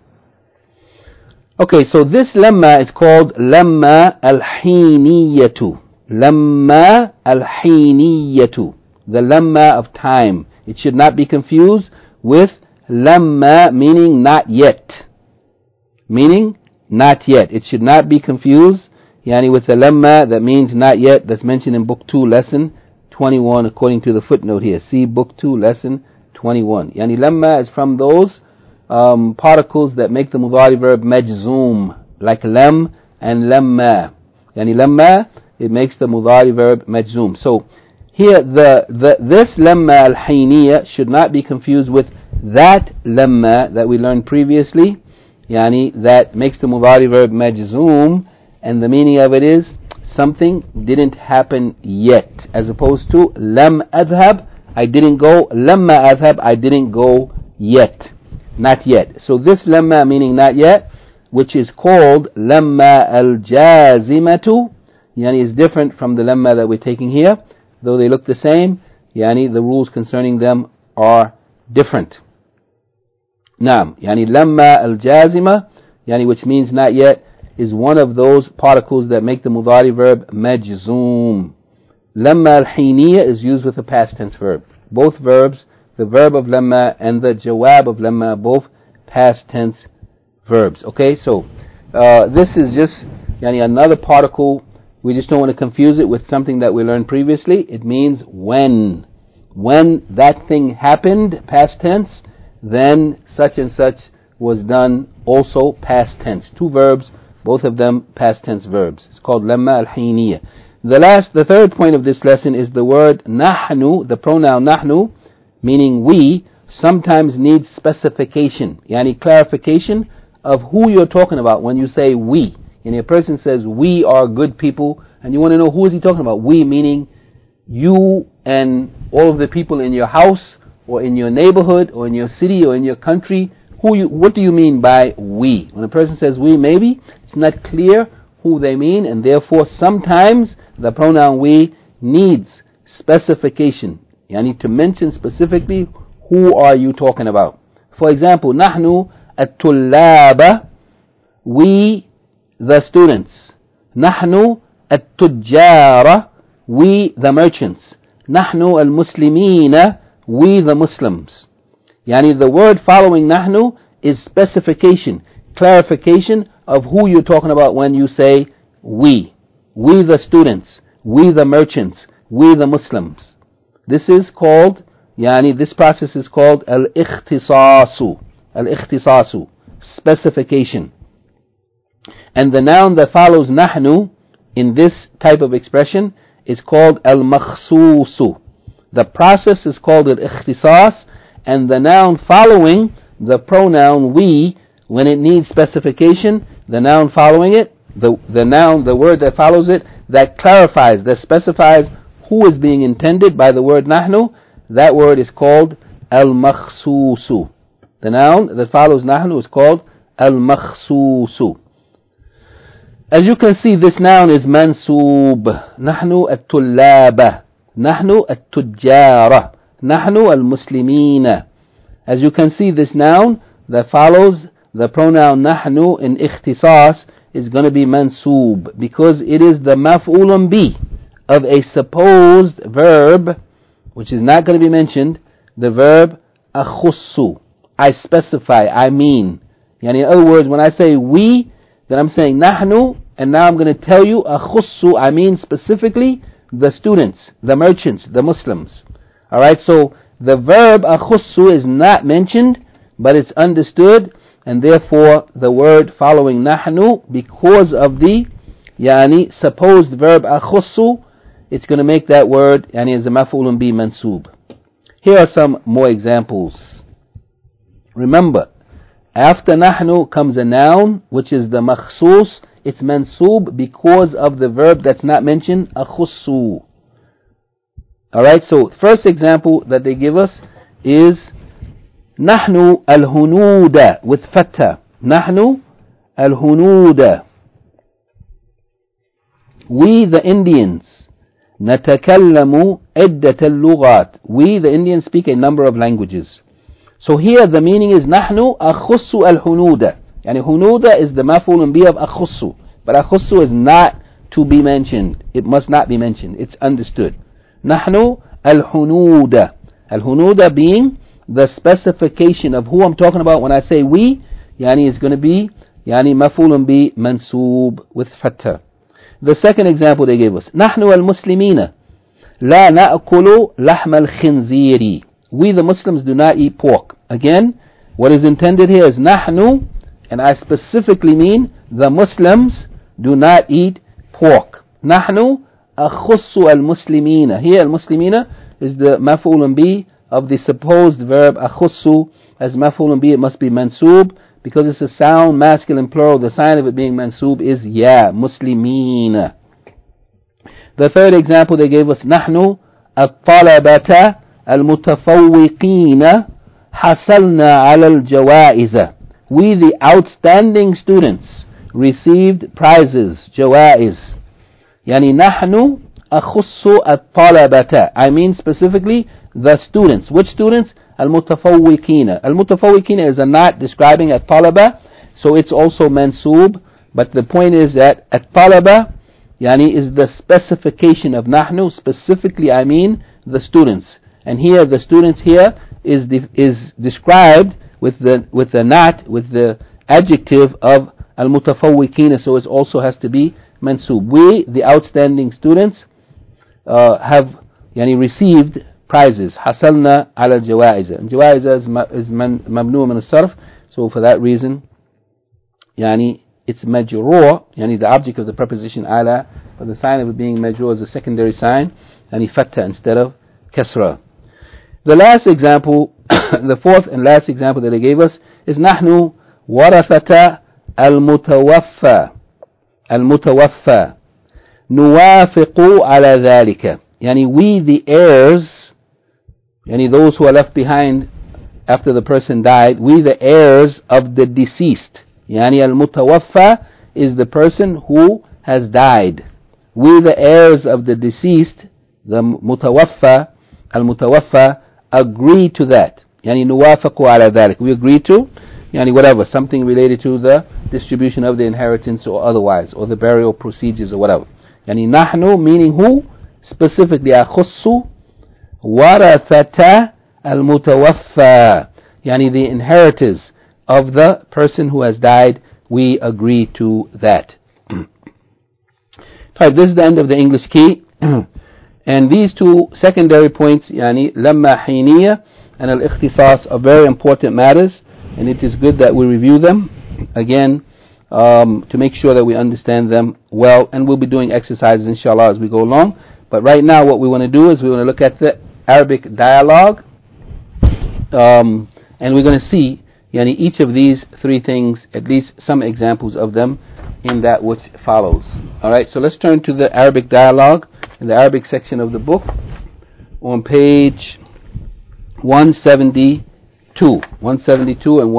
Okay, so this lamma is called lamma al-hiniyatu. Lamma al-hiniyatu. The lamma of time. It should not be confused with lamma meaning not yet. Meaning not yet. It should not be confused yani with the lamma that means not yet, that's mentioned in Book 2, Lesson 21, according to the footnote here. See Book 2, Lesson 21. Yani lamma is from those particles that make the mudari verb majzoom, like lam and lamma. Yani lamma, it makes the mudari verb majzoom. So here this lamma al-hayniya should not be confused with that lamma that we learned previously, yani that makes the mudari verb majzoom, and the meaning of it is something didn't happen yet, as opposed to lam adhab, I didn't go, lamma adhab, I didn't go yet. Not yet. So this lamma meaning not yet, which is called lamma al-jazimatu, yani is different from the lamma that we're taking here. Though they look the same, yani the rules concerning them are different. Naam, yani lamma al-jazima, yani which means not yet, is one of those particles that make the mudari verb majzoom. Lamma al-hiniya is used with a past tense verb. Both verbs, the verb of lamma and the jawab of lamma, both past tense verbs. Okay, so this is just yani another particle. We just don't want to confuse it with something that we learned previously. It means when. When that thing happened, past tense, then such and such was done, also past tense. Two verbs, both of them past tense verbs. It's called lamma al-hiniya. The third point of this lesson is the word nahnu, the pronoun nahnu, meaning we, sometimes needs specification, yani clarification of who you're talking about when you say we. And a person says, we are good people, and you want to know who is he talking about. We meaning you and all of the people in your house, or in your neighborhood, or in your city, or in your country. What do you mean by we? When a person says we, maybe it's not clear who they mean, and therefore sometimes the pronoun we needs specification. You need to mention specifically who are you talking about. For example, نحن الطلاب, we the students. نحن التجار, we the merchants. نحن المسلمين, we the Muslims. Yani the word following nahnu is specification, clarification of who you're talking about when you say we. We the students, we the merchants, we the Muslims. This is called, yani this process is called al-ikhtisasu. Al-ikhtisasu, specification. And the noun that follows nahnu in this type of expression is called al-makhsusu. The process is called al-ikhtisas, and the noun following the pronoun we, when it needs specification, the noun following it, the word that follows it, that clarifies, that specifies who is being intended by the word nahnu, that word is called al-makhsusu. The noun that follows nahnu is called al-makhsusu. As you can see, this noun is mansoob. Nahnu at-tullaba. Nahnu at-tujjara. Nahnu al-muslimina. As you can see, this noun that follows the pronoun nahnu in ikhtisas is going to be mansoob, because it is the maf'ulun bi of a supposed verb, which is not going to be mentioned, the verb akhussu. I specify, I mean. Yani in other words, when I say we, then I'm saying nahnu, and now I'm going to tell you akhussu, I mean specifically the students, the merchants, the Muslims. Alright, so the verb akhussu is not mentioned, but it's understood, and therefore the word following nahnu, because of the supposed verb akhussu, it's going to make that word as a maf'ulun bi mansoob. Here are some more examples. Remember, after nahnu comes a noun, which is the makhsus. It's mansoob because of the verb that's not mentioned, akhussu. Alright, so first example that they give us is nahnu al-hunuda with fatha. Nahnu al-hunuda. We the Indians. نتكلم عدة اللغات. We the Indians speak a number of languages. So here the meaning is نحن أخص الهنود. Yani hunuda is the maf'ulun bi of akhussu, but akhussu is not to be mentioned. It must not be mentioned. It's understood. Nahnu al-hunuda. Al-hunuda being the specification of who I'm talking about when I say we, is going to be maf'ulun bi mansoob with fatha. The second example they gave us, نحن المسلمين لا نأكل لحم الخنزير. We the Muslims do not eat pork. Again, what is intended here is nahnu, and I specifically mean the Muslims do not eat pork. Nahnu akhussu al-muslimina. Here al-muslimina is the maf'ulun bi of the supposed verb akhussu. As maf'ulun bi, it must be mansoob, because it's a sound masculine plural. The sign of it being mansoob is ya, muslimina. The third example they gave us, nahnu at-talabata al-mutafawwiqina hasalna ala al-jawaiza. We the outstanding students received prizes, jawaiz. Nahnu akhussu at-talabata. I mean specifically the students. Which students? Al-mutafawwiqina. Al-mutafawwiqina is a not describing at-talaba, so it's also mansoob, but the point is that at-talaba is the specification of nahnu. Specifically I mean the students. And here the students here is described with the adjective of al-mutafawwiqina, so it also has to be mansoob. We, the outstanding students, have received prizes. Hasalna ala al-jawaiza. And jawaiza is mamnu min al-sarf, so for that reason, it's majroor, the object of the preposition ala, but the sign of it being majroor is a secondary sign, fatha instead of kasra. The last example, the fourth and last example that they gave us is nahnu warathata al-mutawaffa. Al-mutawaffa. Nuwafiqu ala dhalika. We the heirs, those who are left behind after the person died, we the heirs of the deceased. Al-mutawaffa is the person who has died. We the heirs of the deceased, the mutawaffa, al-mutawaffa, agree to that. Nuwafiqu ala dhalik. We agree to, whatever, something related to the distribution of the inheritance or otherwise, or the burial procedures or whatever. Nahnu meaning who? Specifically akhussu warathata al-mutawaffa. The inheritors of the person who has died, we agree to that. This is the end of the English key. And these two secondary points, lamma hiniya and al-ikhtisas, are very important matters, and it is good that we review them. Again, to make sure that we understand them well, and we'll be doing exercises inshallah as we go along. But right now what we want to do is we want to look at the Arabic dialogue, and we're going to see each of these three things, at least some examples of them in that which follows. Alright, so let's turn to the Arabic dialogue in the Arabic section of the book on page 172 and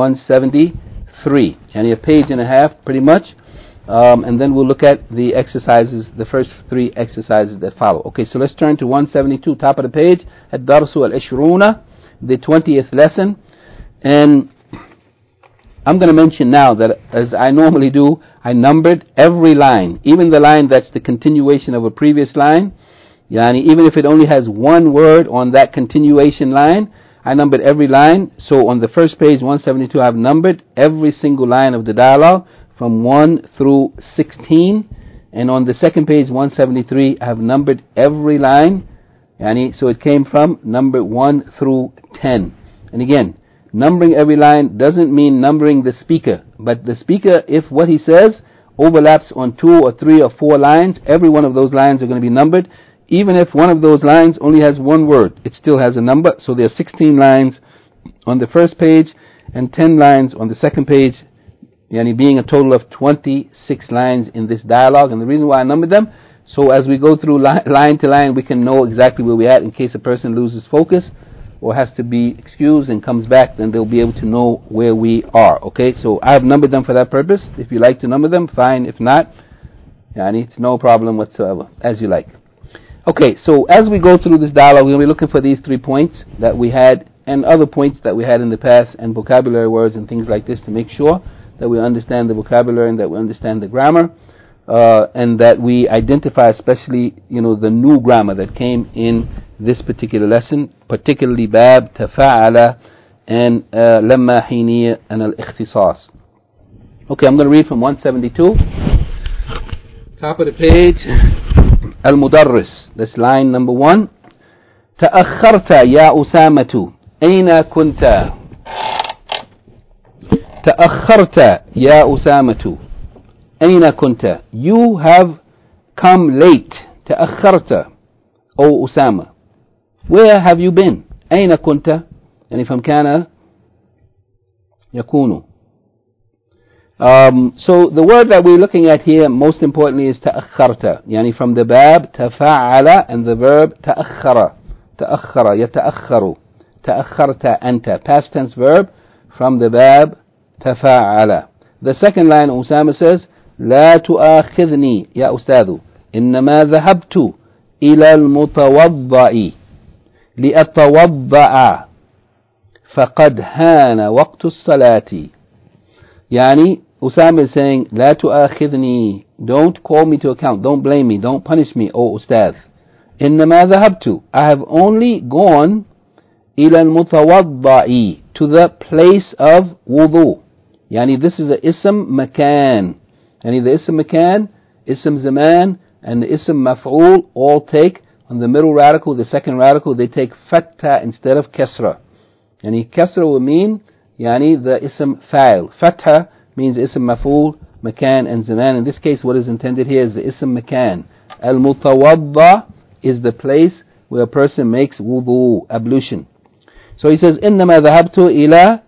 173, a page and a half pretty much, and then we'll look at the exercises, the first three exercises that follow. Okay, so let's turn to 172, top of the page, Ad-Darsu al-Ishruna, the 20th lesson. And I'm going to mention now that, as I normally do, I numbered every line, even the line that's the continuation of a previous line. Even if it only has one word on that continuation line, I numbered every line. So on the first page, 172, I've numbered every single line of the dialogue from 1 through 16. And on the second page, 173, I've numbered every line. So it came from number 1 through 10. And again, numbering every line doesn't mean numbering the speaker, but the speaker, if what he says overlaps on 2 or 3 or 4 lines, every one of those lines are going to be numbered. Even if one of those lines only has one word, it still has a number. So there are 16 lines on the first page and 10 lines on the second page, being a total of 26 lines in this dialogue. And the reason why I numbered them, so as we go through line to line, we can know exactly where we're at in case a person loses focus or has to be excused and comes back, then they'll be able to know where we are. Okay, so I've numbered them for that purpose. If you like to number them, fine. If not, it's no problem whatsoever, as you like. Okay, so as we go through this dialogue, we're going to be looking for these 3 points that we had and other points that we had in the past, and vocabulary words and things like this, to make sure that we understand the vocabulary and that we understand the grammar, and that we identify especially the new grammar that came in this particular lesson, particularly bab, tafa'ala, and lamma hiniya and al-ikhtisas. Okay, I'm going to read from 172, top of the page. Al-Mudarris, that's line number 1. تأخرت يا أسامة أين كنت؟ تأخرت يا أسامة أين كنت? You have come late. تأخرت, O Usama. Where have you been? أين كنت؟ from كان يكون. So the word that we're looking at here, most importantly, is تأخرت. From the bab تفعل and the verb تأخر. تأخر يتأخر. تأخرت أنت. Past tense verb from the bab تفعل. The second line, Usama says, لا تؤاخذني يا أستاذ إنما ذهبت إلى المتوضأ لأتوضأ فقد هان وقت الصلاة. Usama is saying, لا تؤاخذني, don't call me to account, don't blame me, don't punish me, O Ustad. إنما ذهبت, I have only gone إلى المتوضأ, to the place of wudu. This is a ism makan. The ism makan, ism zaman, and the ism maf'ul all take on the middle radical, the second radical, they take fatha instead of kasra. Kasra will mean the ism fa'il. Fatha means ism maf'ul, makan, and zaman. In this case, what is intended here is the ism makan. Al-mutawadda is the place where a person makes wudu, ablution. So he says, إنما ذهبت إلى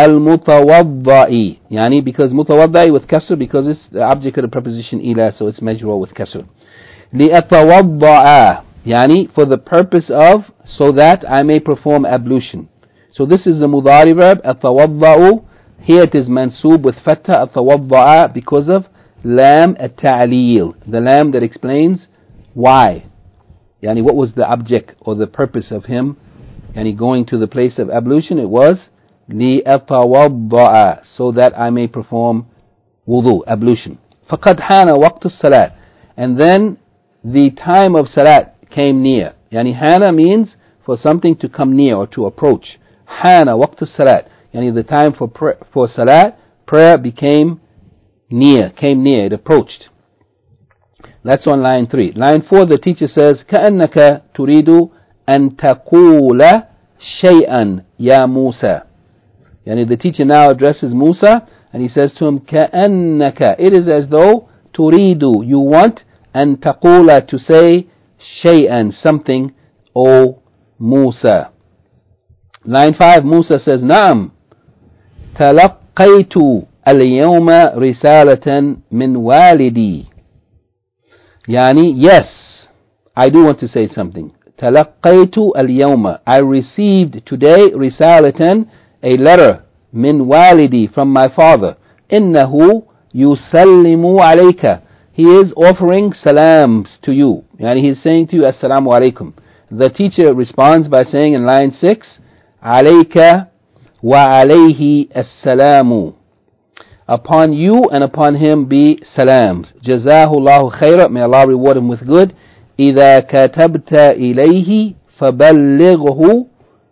المتوضأ, because mutawadda'i with kasr, because it's the object of the preposition ila, so it's majrur with kasr. لأتوضأ, for the purpose of, so that I may perform ablution. So this is the mudari verb, أتوضأ. Here it is mansub with fatha, أتوضأ, because of lam at-ta'lil, the lam that explains why. What was the object or the purpose of him going to the place of ablution? It was لأتوضأ, so that I may perform wudu, ablution. فقد حان وقت الصلاة, and then the time of salat came near. Hana means for something to come near or to approach. Hana waqtu salat, the time for salat, prayer became near, came near, it approached. That's on line 3. Line 4, the teacher says, كأنك تريد أن تقول شيئا يا موسى. The teacher now addresses Musa And he says to him, كَأَنَّكَ, it is as though تُرِيدُ, you want, أن تقول, to say, شيئا, something, O Musa. Line 5, Musa says, نعم تلقيت اليوم رسالة من والدي. يعني, yes, I do want to say something. تلقيت اليوم, I received today رسالة, a letter, من والدي, from my father. إنه يسلم عليك, he is offering salams to you. Yani he is saying to you, Assalamu alaikum. The teacher responds by saying in line 6, عليك وعليه السلام, upon you and upon him be salams. جزاه الله خيرا, may Allah reward him with good. إذا كتبت إليه فبلغه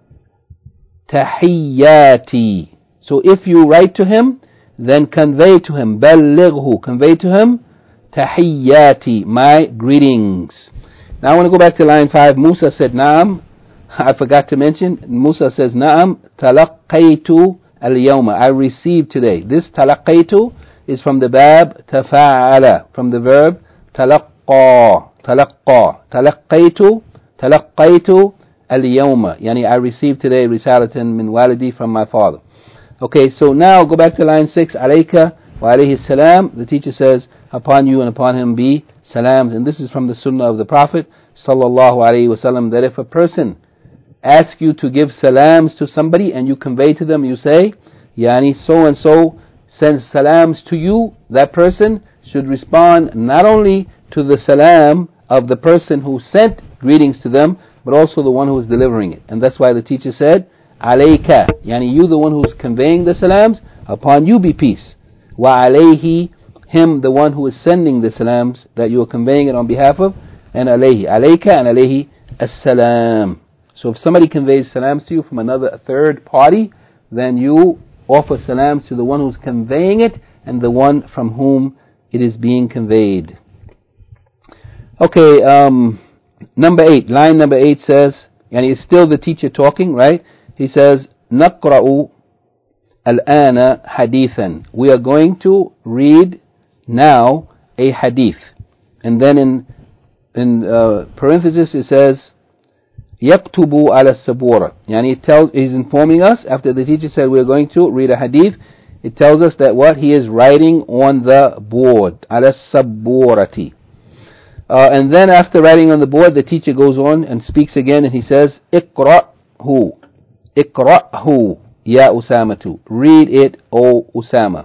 تحياتي, so if you write to him, then convey to him, بلغه, convey to him, تحياتي, my greetings. Now I want to go back to line 5. Musa said, نعم, I forgot to mention, Musa says, نعم تلقيت اليوم, I received today. This تلقيت is from the verb تفاعل, from the verb تلقى, تلقيت اليوم, يعني I received today رسالة من والدي, from my father. Okay, so now go back to line 6, عليك وعليه السلام. The teacher says, upon you and upon him be salams. And this is from the sunnah of the Prophet sallallahu alaihi wasallam, that if a person asks you to give salams to somebody and you convey to them, you say, yani so and so sends salams to you, that person should respond not only to the salam of the person who sent greetings to them, but also the one who is delivering it. And that's why the teacher said, alayka, yani you the one who is conveying the salams, upon you be peace. Wa alayhi, him the one who is sending the salams that you are conveying it on behalf of, and alayhi, alayka and alayhi as-salam. So if somebody conveys salams to you from a third party, then you offer salams to the one who's conveying it and the one from whom it is being conveyed. Okay, number 8, line number 8 says, and it's still the teacher talking, right? He says, نقرأ الآن حديثا, we are going to read now a hadith. And then in parenthesis it says, يكتب على السبورة, يعني he's informing us, after the teacher said we are going to read a hadith, it tells us that what he is writing on the board, على السبورة. And then after writing on the board, the teacher goes on and speaks again, and he says, اقرأه يا أسامة, read it, O Usama.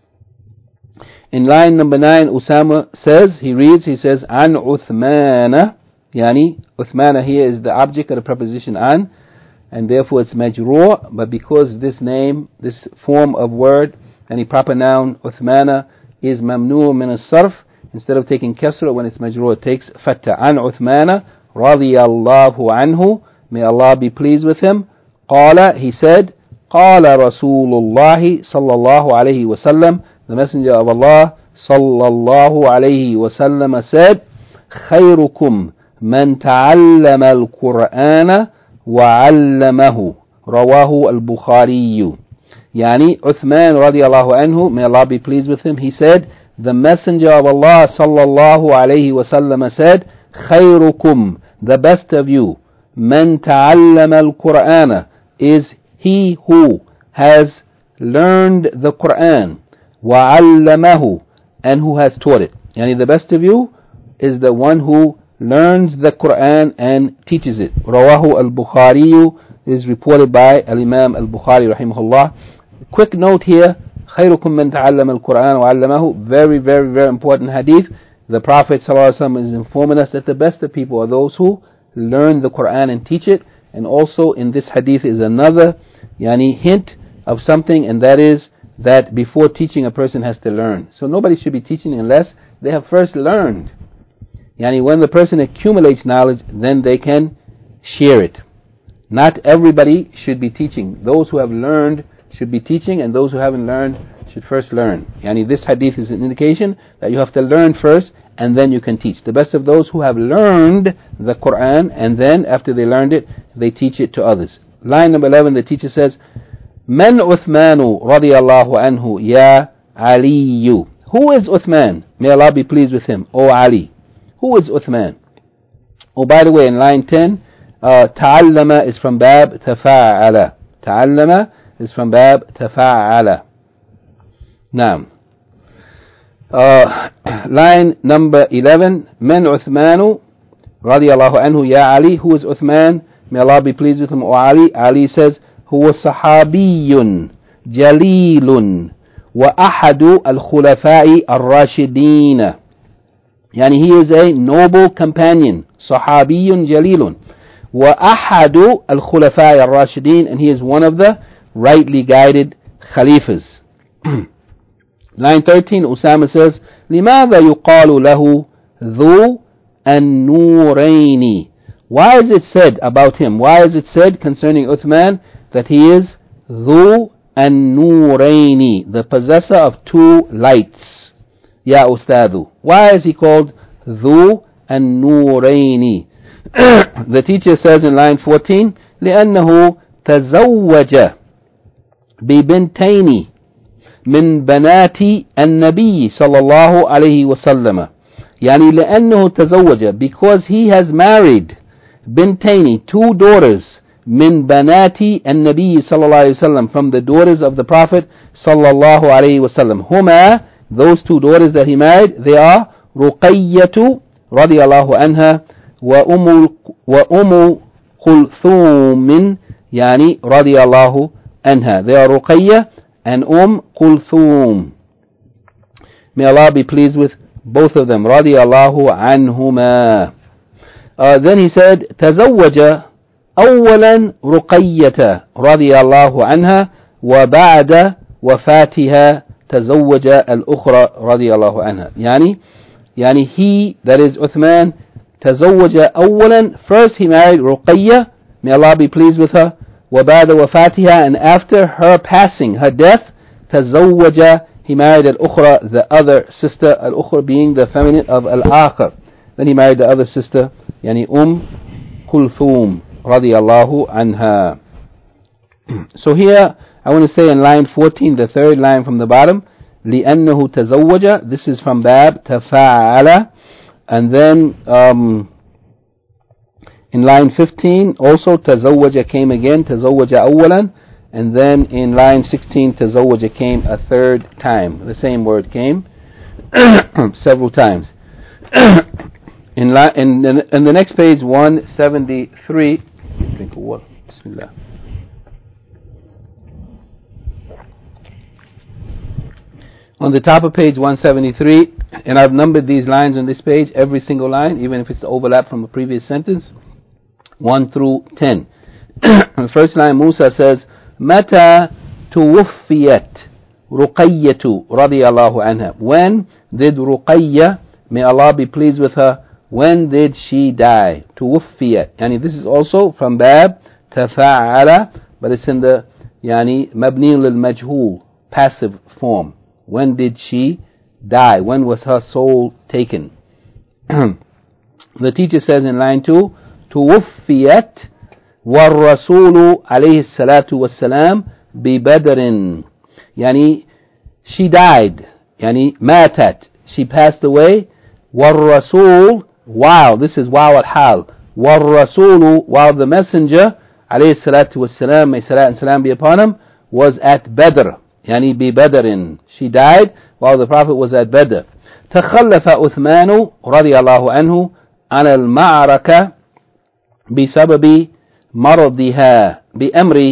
In line number 9, Usama says, he says, عن عثمان, yani Uthmana here is the object of the preposition an, and therefore it's majroor, but because this name, this form of word, any proper noun, Uthmana, is mamnu min as-sarf, instead of taking kasra when it's majroor, it takes fatta. An Uthmana radiyallahu anhu, may Allah be pleased with him. Qala, he said, Qala Rasulullah sallallahu alayhi wa sallam, the Messenger of Allah sallallahu alayhi wa sallam said, خيركم من تعلم القرآن وعلمه, رواه البخاري. Yani Uthman radiallahu anhu, may Allah be pleased with him, he said, the Messenger of Allah sallallahu alayhi wa sallam said, خيركم, the best of you, من تعلم القرآن, is he who has learned the Quran, وعلمه, and who has taught it. Yani the best of you is the one who learns the Quran and teaches it. Rawahu al-Bukhari is reported by al-Imam al-Bukhari rahimahullah. Quick note here, خيركم من تعلم القرآن وعلمه, very, very, very important hadith. The Prophet ﷺ is informing us that the best of people are those who learn the Quran and teach it. And also in this hadith is another hint of something, and that is that before teaching a person has to learn. So nobody should be teaching unless they have first learned. When the person accumulates knowledge, then they can share it. Not everybody should be teaching. Those who have learned should be teaching, and those who haven't learned should first learn. This hadith is an indication that you have to learn first, and then you can teach. The best of those who have learned the Quran, and then after they learned it, they teach it to others. Line number 11, the teacher says, من عثمان رضي الله عنه يا علي. Who is Uthman? May Allah be pleased with him. O Ali. Who is Uthman? Oh, by the way, in line 10, تعلم is from باب تفاعل. تعلم is from باب تفاعل. نعم. Line number 11, من عثمان رضي الله عنه يا علي. Who is Uthman? May Allah be pleased with him. O Ali. Ali says, هو صحابي جليل وأحد الخلفاء الراشدين. يعني he is a noble companion. صحابي جليل وأحد الخلفاء الراشدين, and he is one of the rightly guided Khalifas. Line 13, Usama says, لماذا يقال له ذو النورين? Why is it said about him? Why is it said concerning Uthman that he is ذو النورين, the possessor of two lights? Ya Ustadu. Why is he called ذو النورين? The teacher says in line 14, لأنه تزوج ببنتين من بنات النبي صلى الله عليه وسلم. يعني لأنه تزوج, because he has married بنتين, two daughters, من بنات النبي صلى الله عليه وسلم, from the daughters of the Prophet صلى الله عليه وسلم. هما, those two daughters that he married, they are رقية رضي الله عنها وأم كلثوم يعني رضي الله عنها. They are رقية and Kulthum. May Allah be pleased with both of them. رضي الله عنهما. Then he said, تزوج أولا رقية رضي الله عنها وبعد وفاتها تزوج الأخرى رضي الله عنها. يعني he, that is Uthman, تزوج أولا, first he married Ruqayya, may Allah be pleased with her, وبعد وفاتها, and after her passing, her death, تزوج, he married الأخرى, the other sister, الأخرى being the feminine of الآخر. Then he married the other sister, يعني Kulthum رضي الله عنها. So here I want to say in line 14, the third line from the bottom, لأنه تزوج, this is from باب تفاعل. And then in line 15 also تزوج came again, تزوج أولا. And then in line 16 تزوج came a third time. The same word came several times. In the next page, 173. Drink of water. Bismillah. On the top of page 173, and I've numbered these lines on this page, every single line, even if it's the overlap from a previous sentence, 1 through 10. The first line, Musa says, متى توفيت رقية رضي الله عنها. When did Ruqayya, may Allah be pleased with her, when did she die? توفيت. Yani this is also from Bab تفاعل, but it's in the مبني للمجهول, passive form. When did she die? When was her soul taken? The teacher says in line 2, توفيت والرسول عليه الصلاة والسلام ببدر. Yani she died. Yani ماتت. She passed away. والرسول, while, this is واو الحال. والرسول, while the messenger عليه الصلاة والسلام, may salat and salam be upon him, was at Badr. يعني ببدر. She died while the Prophet was at Badr. تخلف عثمان رضي الله عنه عن المعركة بسبب مرضها بأمر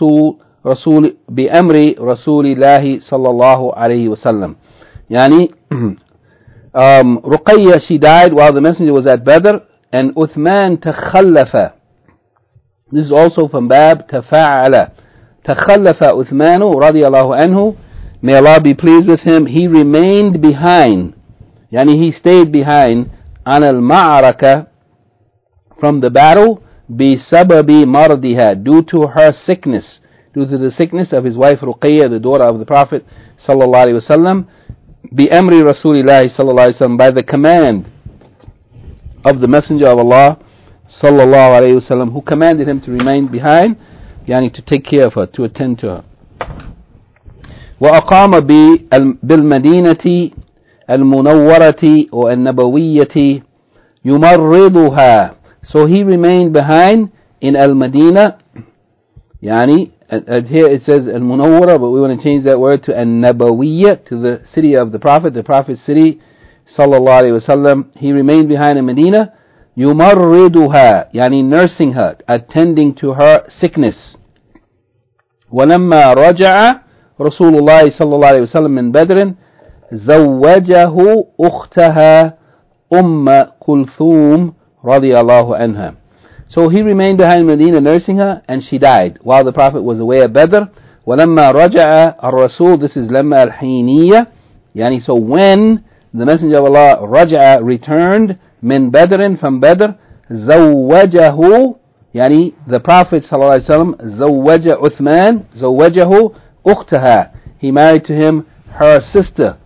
رسول الله صلى الله عليه وسلم. يعني Ruqayya, she died while the messenger was at Badr, and Uthman تخلف. This is also from Bab تفاعل. تخلف عثمان رضي الله عنه, may Allah be pleased with him, he remained behind, yani he stayed behind, عن المعركة, from the battle, بسبب مرضها, due to her sickness, due to the sickness of his wife Ruqayya, the daughter of the Prophet sallallahu alaihi wasallam, بأمر رسول الله صلى الله عليه وسلم, by the command of the Messenger of Allah sallallahu alaihi wasallam, who commanded him to remain behind, yani to take care of her, to attend to her. وأقام بالمدينة المنورة والنبوية يمرضها. So he remained behind in Al-Madinah. Yani, here it says Al-Munawwara, but we want to change that word to An-Nabawiyya, to the city of the Prophet's city, sallallahu alayhi wa sallam. He remained behind in Medina. يمرضها, yani nursing her, attending to her sickness. ولما رجع رسول الله صلى الله عليه وسلم من بدر زوجه أختها كلثوم رضي الله عنها. So he remained behind Medina nursing her, and she died while the Prophet was away at Badr. ولما رجع الرسول, this is لما الحينية, yani so when the Messenger of Allah رجع, returned, من بدر, from Badr, زوجه, yani the Prophet ﷺ زوج عثمان, زوجه أختها, he married to him her sister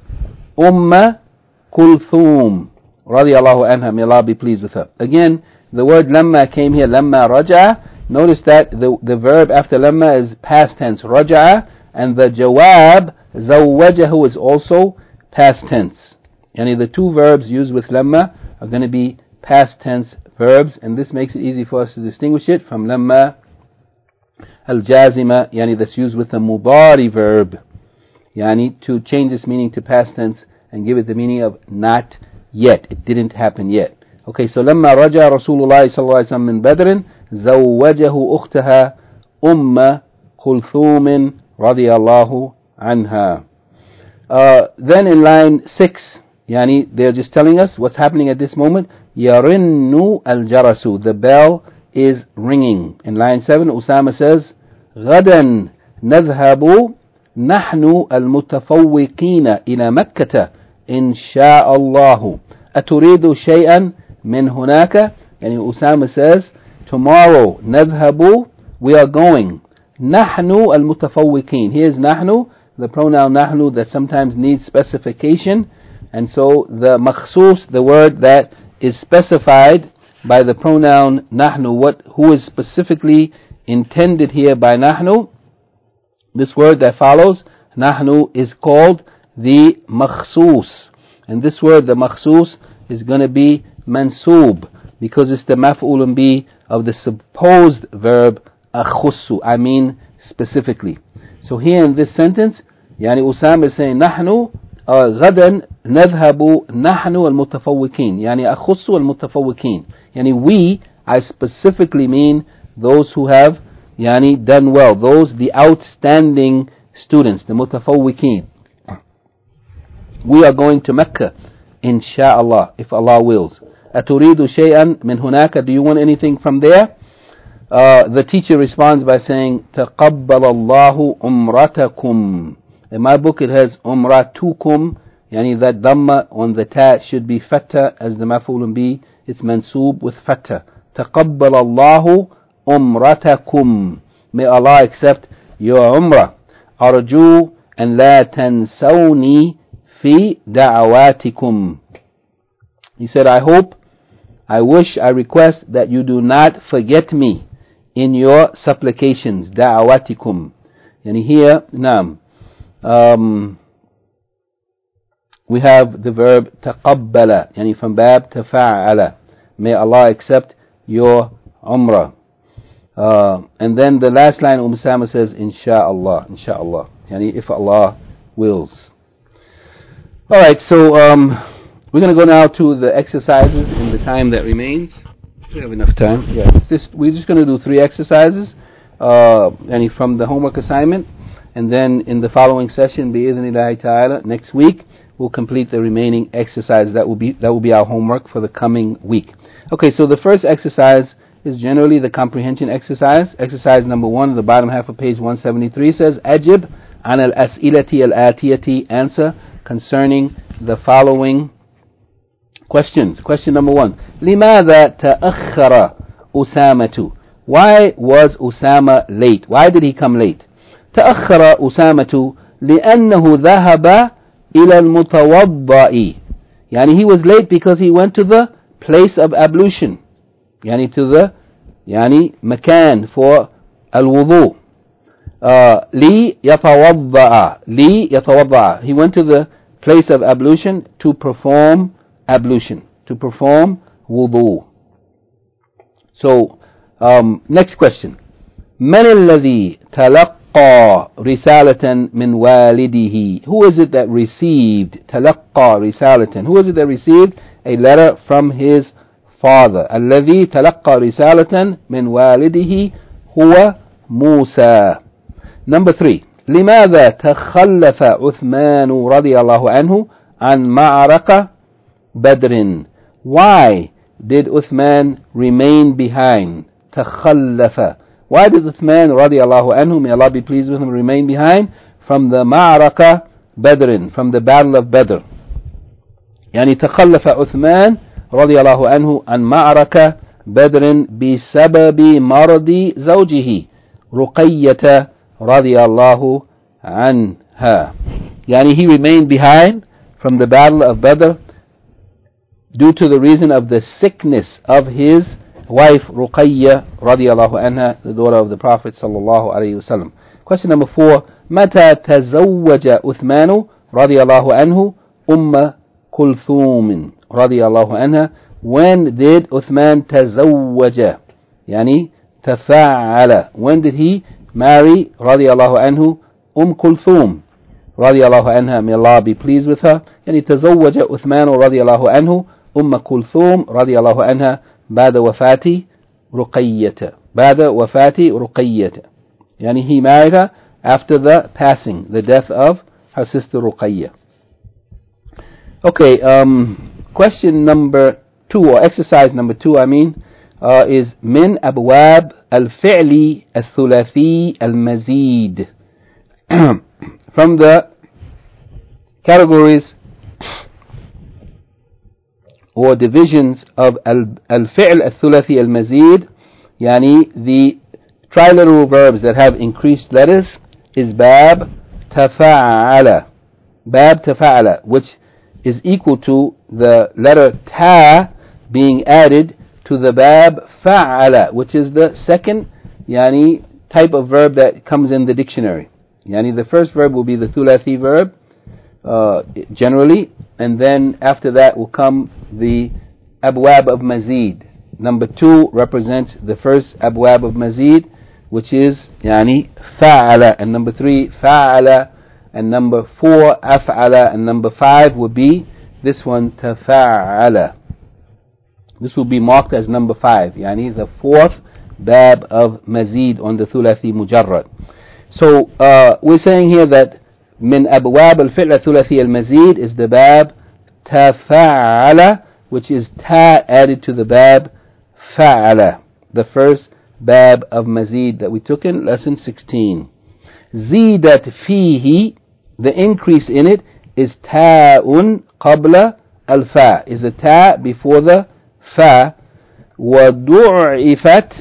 كلثوم رضي الله عنها, may Allah be pleased with her. Again, the word lamma came here, lamma raja'a. Notice that the verb after lamma is past tense, raja'a, and the jawab, zawwajahu, is also past tense. Yani the two verbs used with lamma are going to be past tense verbs, and this makes it easy for us to distinguish it from lamma al-jazima, yani that's used with the mudari verb, yani to change its meaning to past tense and give it the meaning of not yet, it didn't happen yet. Okay, so لما رجع رسول الله صلى الله عليه وسلم من بدر زوجه أختها كلثوم رضي الله عنها. Then in line 6, yani they're just telling us what's happening at this moment. يرن الجرس, the bell is ringing. In line 7, Usama says غدا نذهب نحن المتفوقين إلى مكة إن شاء الله أتريد شيئا من هناك. يعني Usama says tomorrow نذهب, we are going, نحن المتفوقين. Here's نحن, the pronoun نحن that sometimes needs specification, and so the مخصوص, the word that is specified by the pronoun نحن, who is specifically intended here by نحن, this word that follows نحن is called the مخصوص, and this word the مخصوص is going to be mansoob because it's the maf'ulun bi of the supposed verb akhussu, I mean specifically. So here in this sentence, يعني Usama is saying نحن غدا نذهب نحن المتفوقين, يعني أخص المتفوقين, يعني we, I specifically mean those who have يعني done well, those, the outstanding students, the mutafawwiqeen. We are going to Mecca, insha'Allah, if Allah wills. أتريد شيئا من هناك, do you want anything from there? The teacher responds by saying تقبل الله عمرتكم. In my book it has umratukum, yani that dhamma on the ta should be fatta as the maf'ulun bi, it's mansoob with fatta. تقبل الله عمرتكم. May Allah accept your umrah. أرجو أن لا تنسوني في دعواتكم. He said, I hope, I wish, I request that you do not forget me in your supplications. دعواتكم. Yani here, naam. We have the verb تقبل, yani from bab تفعل. May Allah accept your umrah. And then the last line, Usama says, insha'Allah, insha'Allah, yani if Allah wills. Alright, so we're going to go now to the exercises in the time that remains. We have enough time. Yeah, we're just going to do 3 exercises, yani from the homework assignment. And then in the following session, bi'idhnillahi ta'ala, next week, we'll complete the remaining exercises. That will be our homework for the coming week. Okay, so the first exercise is generally the comprehension exercise. Exercise number 1, the bottom half of page 173 says, Ajib an al-as'ilati al-atiyati, answer concerning the following questions. Question number 1, لماذا تأخر أسامة? Why was Usama late? Why did he come late? تأخر أسامة لأنه ذهب إلى المتوضأ. Yani he was late because he went to the place of ablution. Yani to the مكان for الوضوء. لي يتوضأ. لي يتوضأ. He went to the place of ablution to perform ablution, to perform wudu. So, next question. من الذي تلقى رسالة من والده? Who is it that received تلقى رسالة? Who is it that received a letter from his father? الذي تلقى رسالة من والده هو موسى. Number 3. لماذا تخلف عثمان رضي الله عنه عن معركة بدر? Why did Uthman remain behind? تخلف. Why did Uthman رضي الله عنه, may Allah be pleased with him, remain behind from the معركة بدر, from the battle of Badr? يعني تخلف عثمان رضي الله عنه عن معركة بدر بسبب مرض زوجه رقية رضي الله عنها. يعني he remained behind from the battle of Badr due to the reason of the sickness of his wife Ruqayya radiallahu anha, the daughter of the Prophet sallallahu alayhi wasallam. Question number 4. متى تزوج عثمان radiallahu anhu كلثوم radiallahu anha? When did Uthman تزوج يعني تفاعل? When did he marry radiallahu anhu كلثوم radiallahu anha? May Allah be pleased with her. يعني تزوج عثمان radiallahu anhu كلثوم radiallahu anha بعد وفاة رقية. بعد وفاة رقية. يعني he married her after the passing, the death of her sister Ruqayya. Okay, question number 2, or exercise number 2, is من أبواب الفعل الثلاثي المزيد. From the categories or divisions of al-fi'l al-thulathi al-mazid, yani the triliteral verbs that have increased letters, is bab tafa'ala. Bab tafa'ala, which is equal to the letter ta being added to the bab fa'ala, which is the second yani type of verb that comes in the dictionary. Yani the first verb will be the thulathi verb generally, and then after that will come the abwab of mazid. Number 2 represents the first abwab of mazid, which is yani fa'ala, and number 3 fa'ala, and number 4 af'ala, and number 5 would be this one tafa'ala. This will be marked as number 5, yani the fourth bab of mazid on the thulathi mujarrad. So we're saying here that من أبواب الفعل الثلاثي المزيد is the bab تفاعل, which is ta added to the bab fa'ala, the first bab of mazid that we took in lesson 16. زيدت فيه, the increase in it is تاء قبل الفاء, is a ta before the fa. وضعفت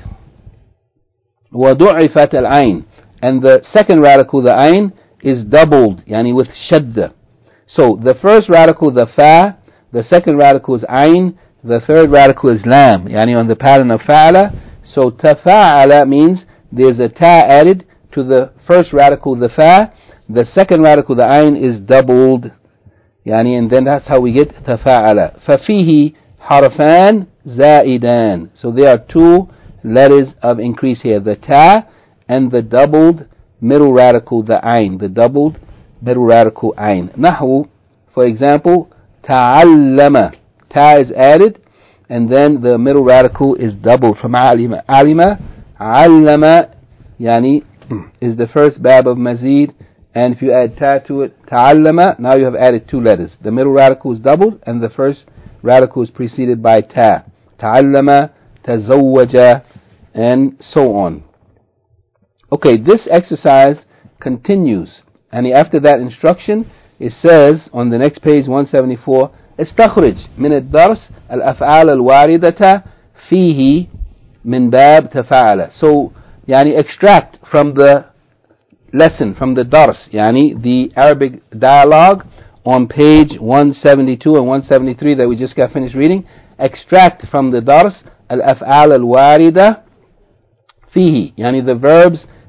العين, and the second radical, the ain, is doubled, yani with shadda. So the first radical, the fa, the second radical is ain, the third radical is lam, yani on the pattern of fa'ala. So tafa'ala means there's a ta added to the first radical, the fa, the second radical, the ain, is doubled, yani, and then that's how we get tafa'ala. فَفِيهِ حَرْفَان زَائِدَان. So there are 2 letters of increase here, the ta and the doubled middle radical, the ain, the doubled middle radical ain. Nahu, for example, ta'allama, ta is added, and then the middle radical is doubled from alima. Alima, allama, yani, is the first bab of mazid, and if you add ta to it, ta'allama, now you have added 2 letters. The middle radical is doubled, and the first radical is preceded by ta. Ta'allama, tazawwaja, and so on. Okay, this exercise continues, and after that instruction, it says on the next page 174, استخرج من الدرس الأفعال الواردة فيه من باب تفاعل. So, يعني extract from the lesson, from the dars, يعني the Arabic dialogue on page 172 and 173 that we just got finished reading, extract from the dars الأفعال الواردة فيه, يعني the verbs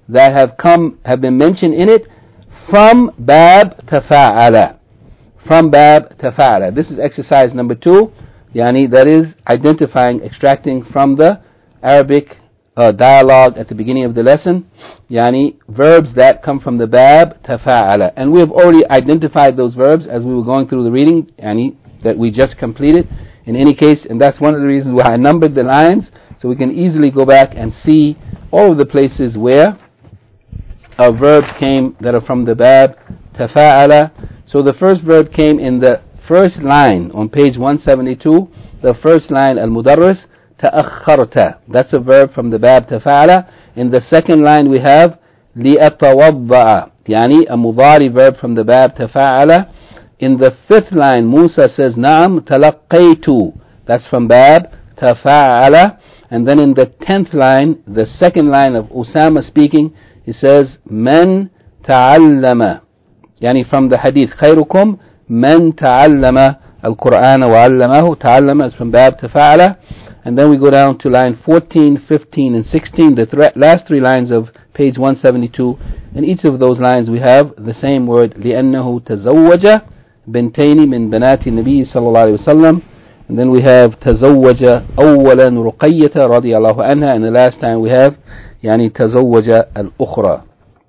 that have been mentioned in it from bab tafa'ala. From bab tafa'ala. This is exercise number 2. That is identifying, extracting from the Arabic dialogue at the beginning of the lesson, verbs that come from the bab tafa'ala. And we have already identified those verbs as we were going through the reading, that we just completed. In any case, and that's one of the reasons why I numbered the lines, so we can easily go back and see all of the places where verbs came that are from the bab tafa'ala. So the first verb came in the first line on page 172. The first line, al-mudarris, ta'akhkharta. That's a verb from the bab tafa'ala. In the second line we have li'atawadda'a, a mudari verb from the bab tafa'ala. In the fifth line, Musa says, Na'am talaqqaytu. That's from bab tafa'ala. And then in the 10th line, the second line of Usama speaking, he says, Man ta'allama. From the hadith, khayrukum man ta'allama al-Qur'ana wa 'allamahu. Ta'allama is from bab tafa'ala. And then we go down to line 14, 15, and 16, the last 3 lines of page 172. In each of those lines we have the same word, لِأَنَّهُ تَزَوَّجَ بنتين من بنات النبي صلى الله عليه وسلم. And then we have تزوج أولا رقية رضي الله عنها. And the last time we have تزوج الأخرى.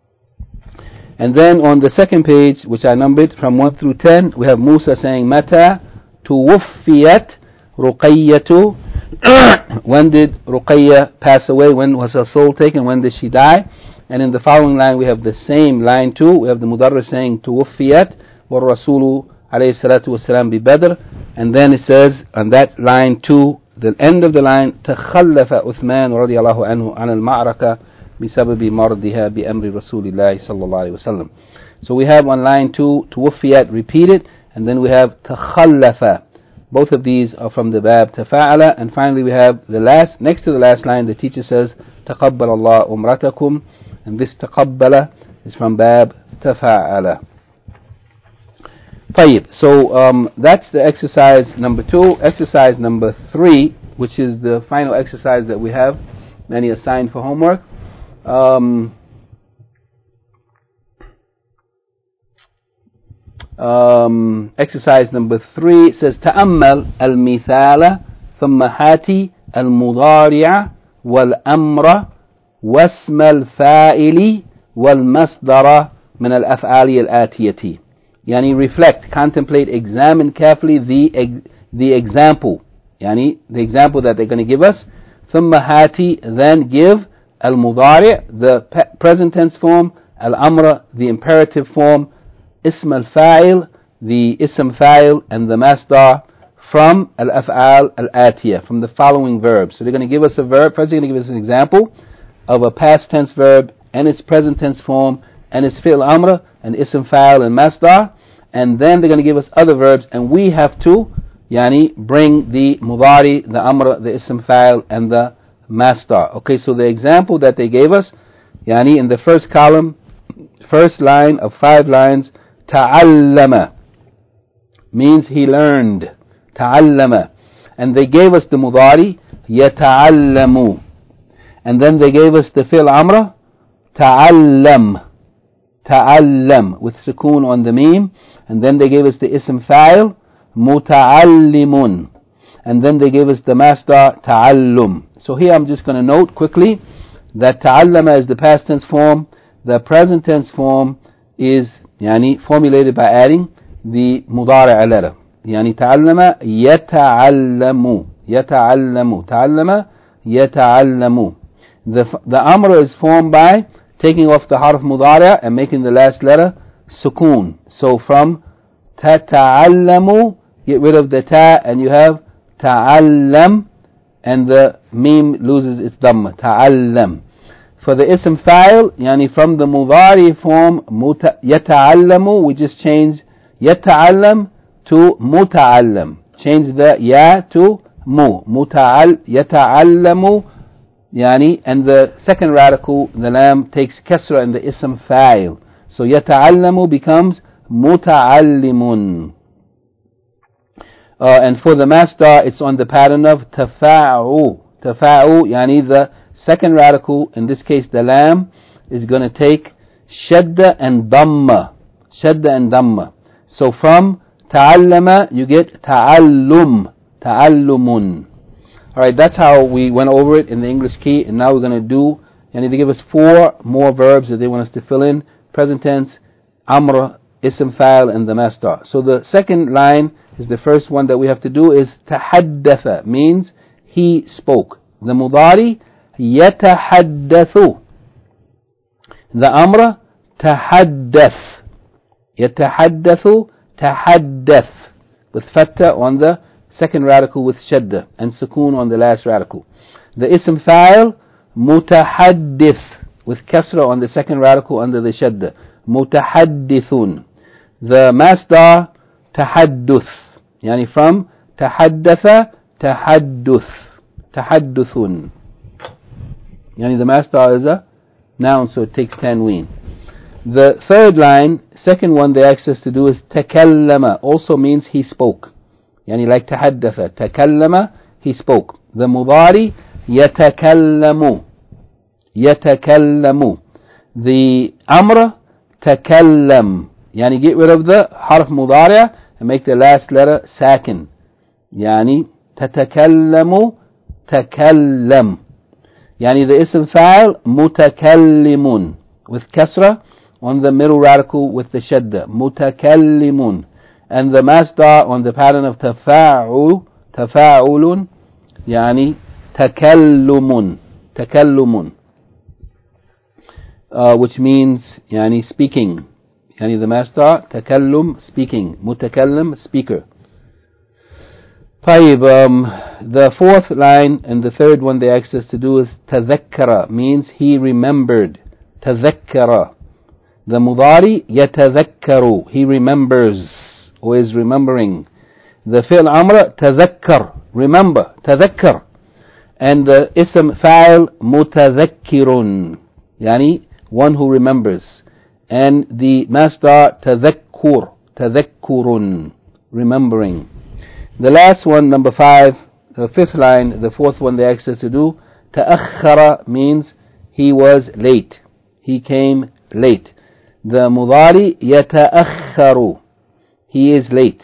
And then on the second page, which I numbered from 1 through 10, we have Musa saying متى توفيت رقية. When did Ruqayya pass away? When was her soul taken? When did she die? And in the following line we have the same line too. We have the mudarris saying توفيت والرسول عليه الصلاة والسلام ببدر. And then it says on that line too, the end of the line, تخلف عثمان رضي الله عنه عن المعركة بسبب مرضها بأمر رسول الله صلى الله عليه وسلم. So we have on line 2 توفيت repeated, and then we have تخلف. Both of these are from the bab tafa'ala. And finally we have the last, next to the last line, the teacher says تقبل الله أمرتكم, and this تقبل is from bab tafa'ala. طيب, so that's the exercise number 2. Exercise number 3, which is the final exercise that we have many assigned for homework. Exercise number 3 says تأمل المثال ثم هاتي المضارع والأمر واسم الفاعل والمصدر من الأفعال الآتية. Reflect, contemplate, examine carefully the example. The example that they're going to give us. ثم هاتي, then give المضارع, the present tense form, الأمر, the imperative form, اسم الفاعل, the اسم فاعل, and the masdar from الأفعال الآتية, from the following verbs. So they're going to give us a verb. First they're going to give us an example of a past tense verb and its present tense form and its fi'l amr and ism fa'il and masdar, and then they're going to give us other verbs, and we have to bring the mudari, the amr, the ism fa'il, and the masdar. Okay, so the example that they gave us, in the first column, first line of 5 lines, ta'allama means he learned. Ta'allama. And they gave us the mudari, yata'allamu. And then they gave us the fi'l amr, ta'allam. Ta'allam, with sukoon on the meme. And then they gave us the ism fa'il, muta'allimun. And then they gave us the masdar, ta'allum. So here I'm just going to note quickly that ta'allama is the past tense form. The present tense form is formulated by adding the mudari' letter. ta'allama yata'allamu. Yata'allamu. Ta'allama yata'allamu. The amr is formed by taking off the harf mudari' and making the last letter sukoon. So from tata'allamu, get rid of the ta and you have ta'allam, and the meme loses its dhamma. Ta'allam. For the ism fa'il, from the mudari form yata'allamu, we just change yata'allam to muta'allam. Change the ya to mu. Yata'allamu, and the second radical, the lam, takes kasra in the ism fa'il. So yata'allamu becomes muta'allimun. And for the masdar, it's on the pattern of tafa'u. Tafa'u, the second radical, in this case the lam, is going to take shadda and dhamma. Shadda and dhamma. So from ta'allama you get ta'allum. Ta'allumun. Alright, that's how we went over it in the English key, and now we're going to do, and they give us 4 more verbs that they want us to fill in: present tense, amr, ism fa'il, and the masdar. So the second line is the first one that we have to do, is tahaddatha, means he spoke. The mudari, yatahaddathu. The amr, tahaddath. Yatahaddathu, tahaddath. With fatta on the second radical with shadda, and sukoon on the last radical. The ism fa'il, mutahaddith, with kasra on the second radical under the shadda. Mutahaddithun. The masdar, tahadduth. Yani from tahaddatha, tahadduth. Tahadduthun. Yani the masdar is a noun, so it takes tanween. The third line, second one they asked us to do, is takallama, also means he spoke. Yani like tahaddatha, takallama, he spoke. The mudari, yatakallamu. Yatakallamu. The amr, takallam. Yani get rid of the harf mudari' and make the last letter sakin. Yani tatakallamu, takallam. Yani the ism fa'il, mutakallimun, with kasra on the middle radical with the shadda. Mutakallimun. And the masdar on the pattern of tafa'ul, tafa'ulun, yani takallumun, takallumun, which means yani speaking. Yani the masdar, takallum, speaking, mutakallim, speaker. طيب, the fourth line and the third one they asked us to do is tadhakkara, means he remembered. Tadhakkara. The mudari, yatadhakkaru, he remembers, or is remembering. The fi'l amr, tadhakkar, remember, tadhakkar. And the ism fa'il, mutadhakkirun, yani one who remembers. And the masdar, tadhakkur, tadhakkurun, remembering. The last one, number 5, the fifth line, the fourth one they asked us to do, ta'akhkhara, means he was late. He came late. The mudari, yata'akhkharu, he is late.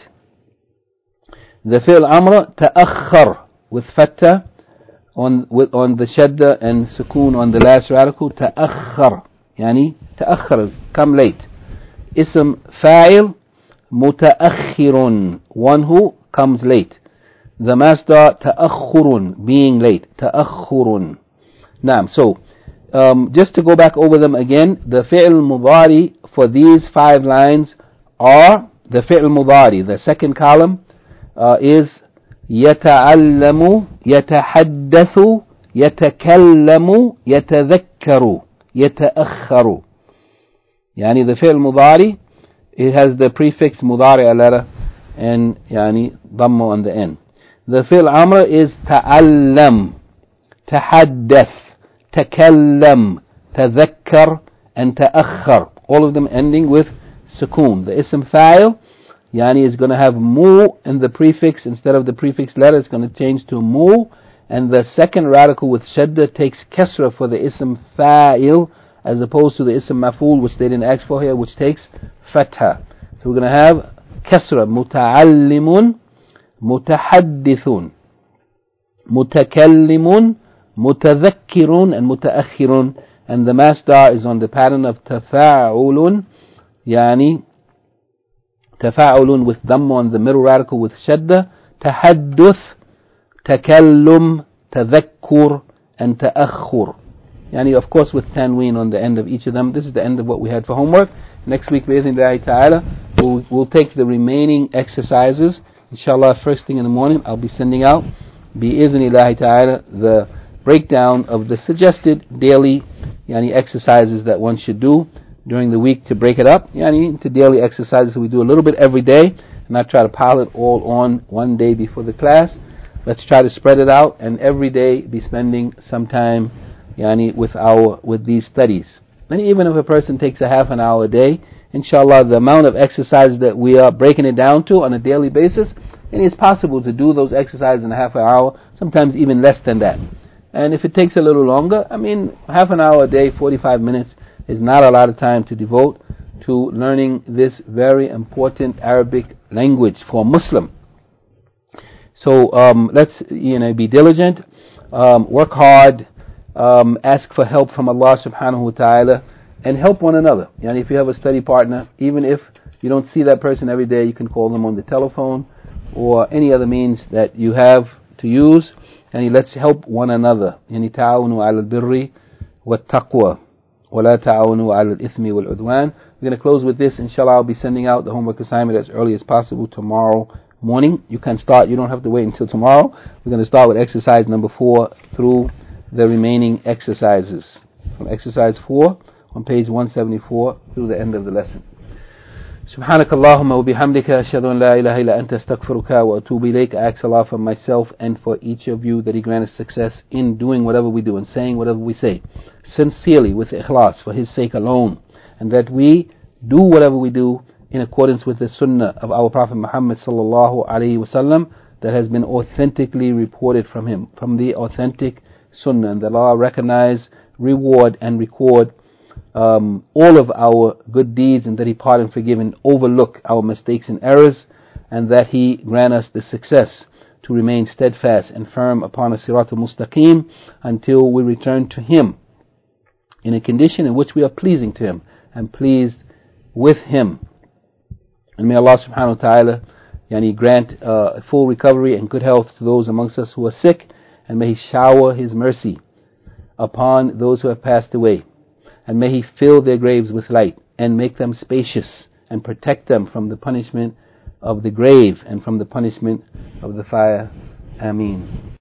The fi'l amr, ta'akhkhar, with fatta on the shadda and sukoon on the last radical. Ta'akhkhar, yani ta'akhkhar, come late. Ism fa'il, muta'akhirun, one who comes late. The masdar, ta'akhurun, being late. Ta'akhurun. Naam. So, just to go back over them again, the fi'l mudari for these 5 lines are, the fi'l mudari, the second column, is yata'allamu, yatahaddathu, yatakallamu, yatadhakkaru, yata'akhkharu. Yani the fi'l mudari, it has the prefix mudari letter and yani dhamma on the end. The fi'l amr is ta'allam, tahaddath, takallam, tadhakkar, and ta'akhkhar. All of them ending with sukoon. The ism fa'il, yani is going to have mu in the prefix instead of the prefix letter. It's going to change to mu. And the second radical with shadda takes kasra for the ism fa'il, as opposed to the ism maf'ul, which they didn't ask for here, which takes fatha. So we're going to have kasra, muta'allimun, mutahaddithun, mutakallimun, mutadhakkirun, and mutaakhirun. And the masdar is on the pattern of tafa'ulun, yani tafa'ulun with dhamma on the middle radical with shadda, tahadduth, takallum, tadhakkur, and ta'akhur. Yani of course with tanween on the end of each of them. This is the end of what we had for homework. Next week, bi'idhnillahi ta'ala, we'll take the remaining exercises. Inshallah, first thing in the morning, I'll be sending out, bi'idhnillahi ta'ala, the breakdown of the suggested daily exercises that one should do during the week to break it up. Into daily exercises we do a little bit every day, and not try to pile it all on one day before the class. Let's try to spread it out, and every day be spending some time with these studies. And even if a person takes a half an hour a day, inshallah, the amount of exercise that we are breaking it down to on a daily basis, and it's possible to do those exercises in a half an hour, sometimes even less than that. And if it takes a little longer, I mean, half an hour a day, 45 minutes, is not a lot of time to devote to learning this very important Arabic language for a Muslim. So let's be diligent, work hard, ask for help from Allah subhanahu wa ta'ala, and help one another. If you have a study partner, even if you don't see that person every day, you can call them on the telephone or any other means that you have to use. And let's help one another. تعاونوا على البر والتقوى ولا تعاونوا على الإثم والعدوان. We're going to close with this. Inshallah, I'll be sending out the homework assignment as early as possible tomorrow morning. You can start. You don't have to wait until tomorrow. We're going to start with exercise number 4 through the remaining exercises. From exercise 4 on page 174 through the end of the lesson. سبحانك اللهم وبحمدك أشهد أن لا إله إلا أنت أستغفرك وأتوب إليك. I ask Allah for myself and for each of you that He grant us success in doing whatever we do and saying whatever we say, sincerely with ikhlas for His sake alone, and that we do whatever we do in accordance with the sunnah of our Prophet Muhammad sallallahu alaihi wasallam that has been authentically reported from him, from the authentic sunnah, and that Allah recognize, reward and record all of our good deeds, and that He pardon, forgive and overlook our mistakes and errors, and that He grant us the success to remain steadfast and firm upon a sirat al-mustaqim until we return to Him in a condition in which we are pleasing to Him and pleased with Him. And may Allah subhanahu wa ta'ala grant full recovery and good health to those amongst us who are sick, and may He shower His mercy upon those who have passed away. And may He fill their graves with light and make them spacious and protect them from the punishment of the grave and from the punishment of the fire. Ameen.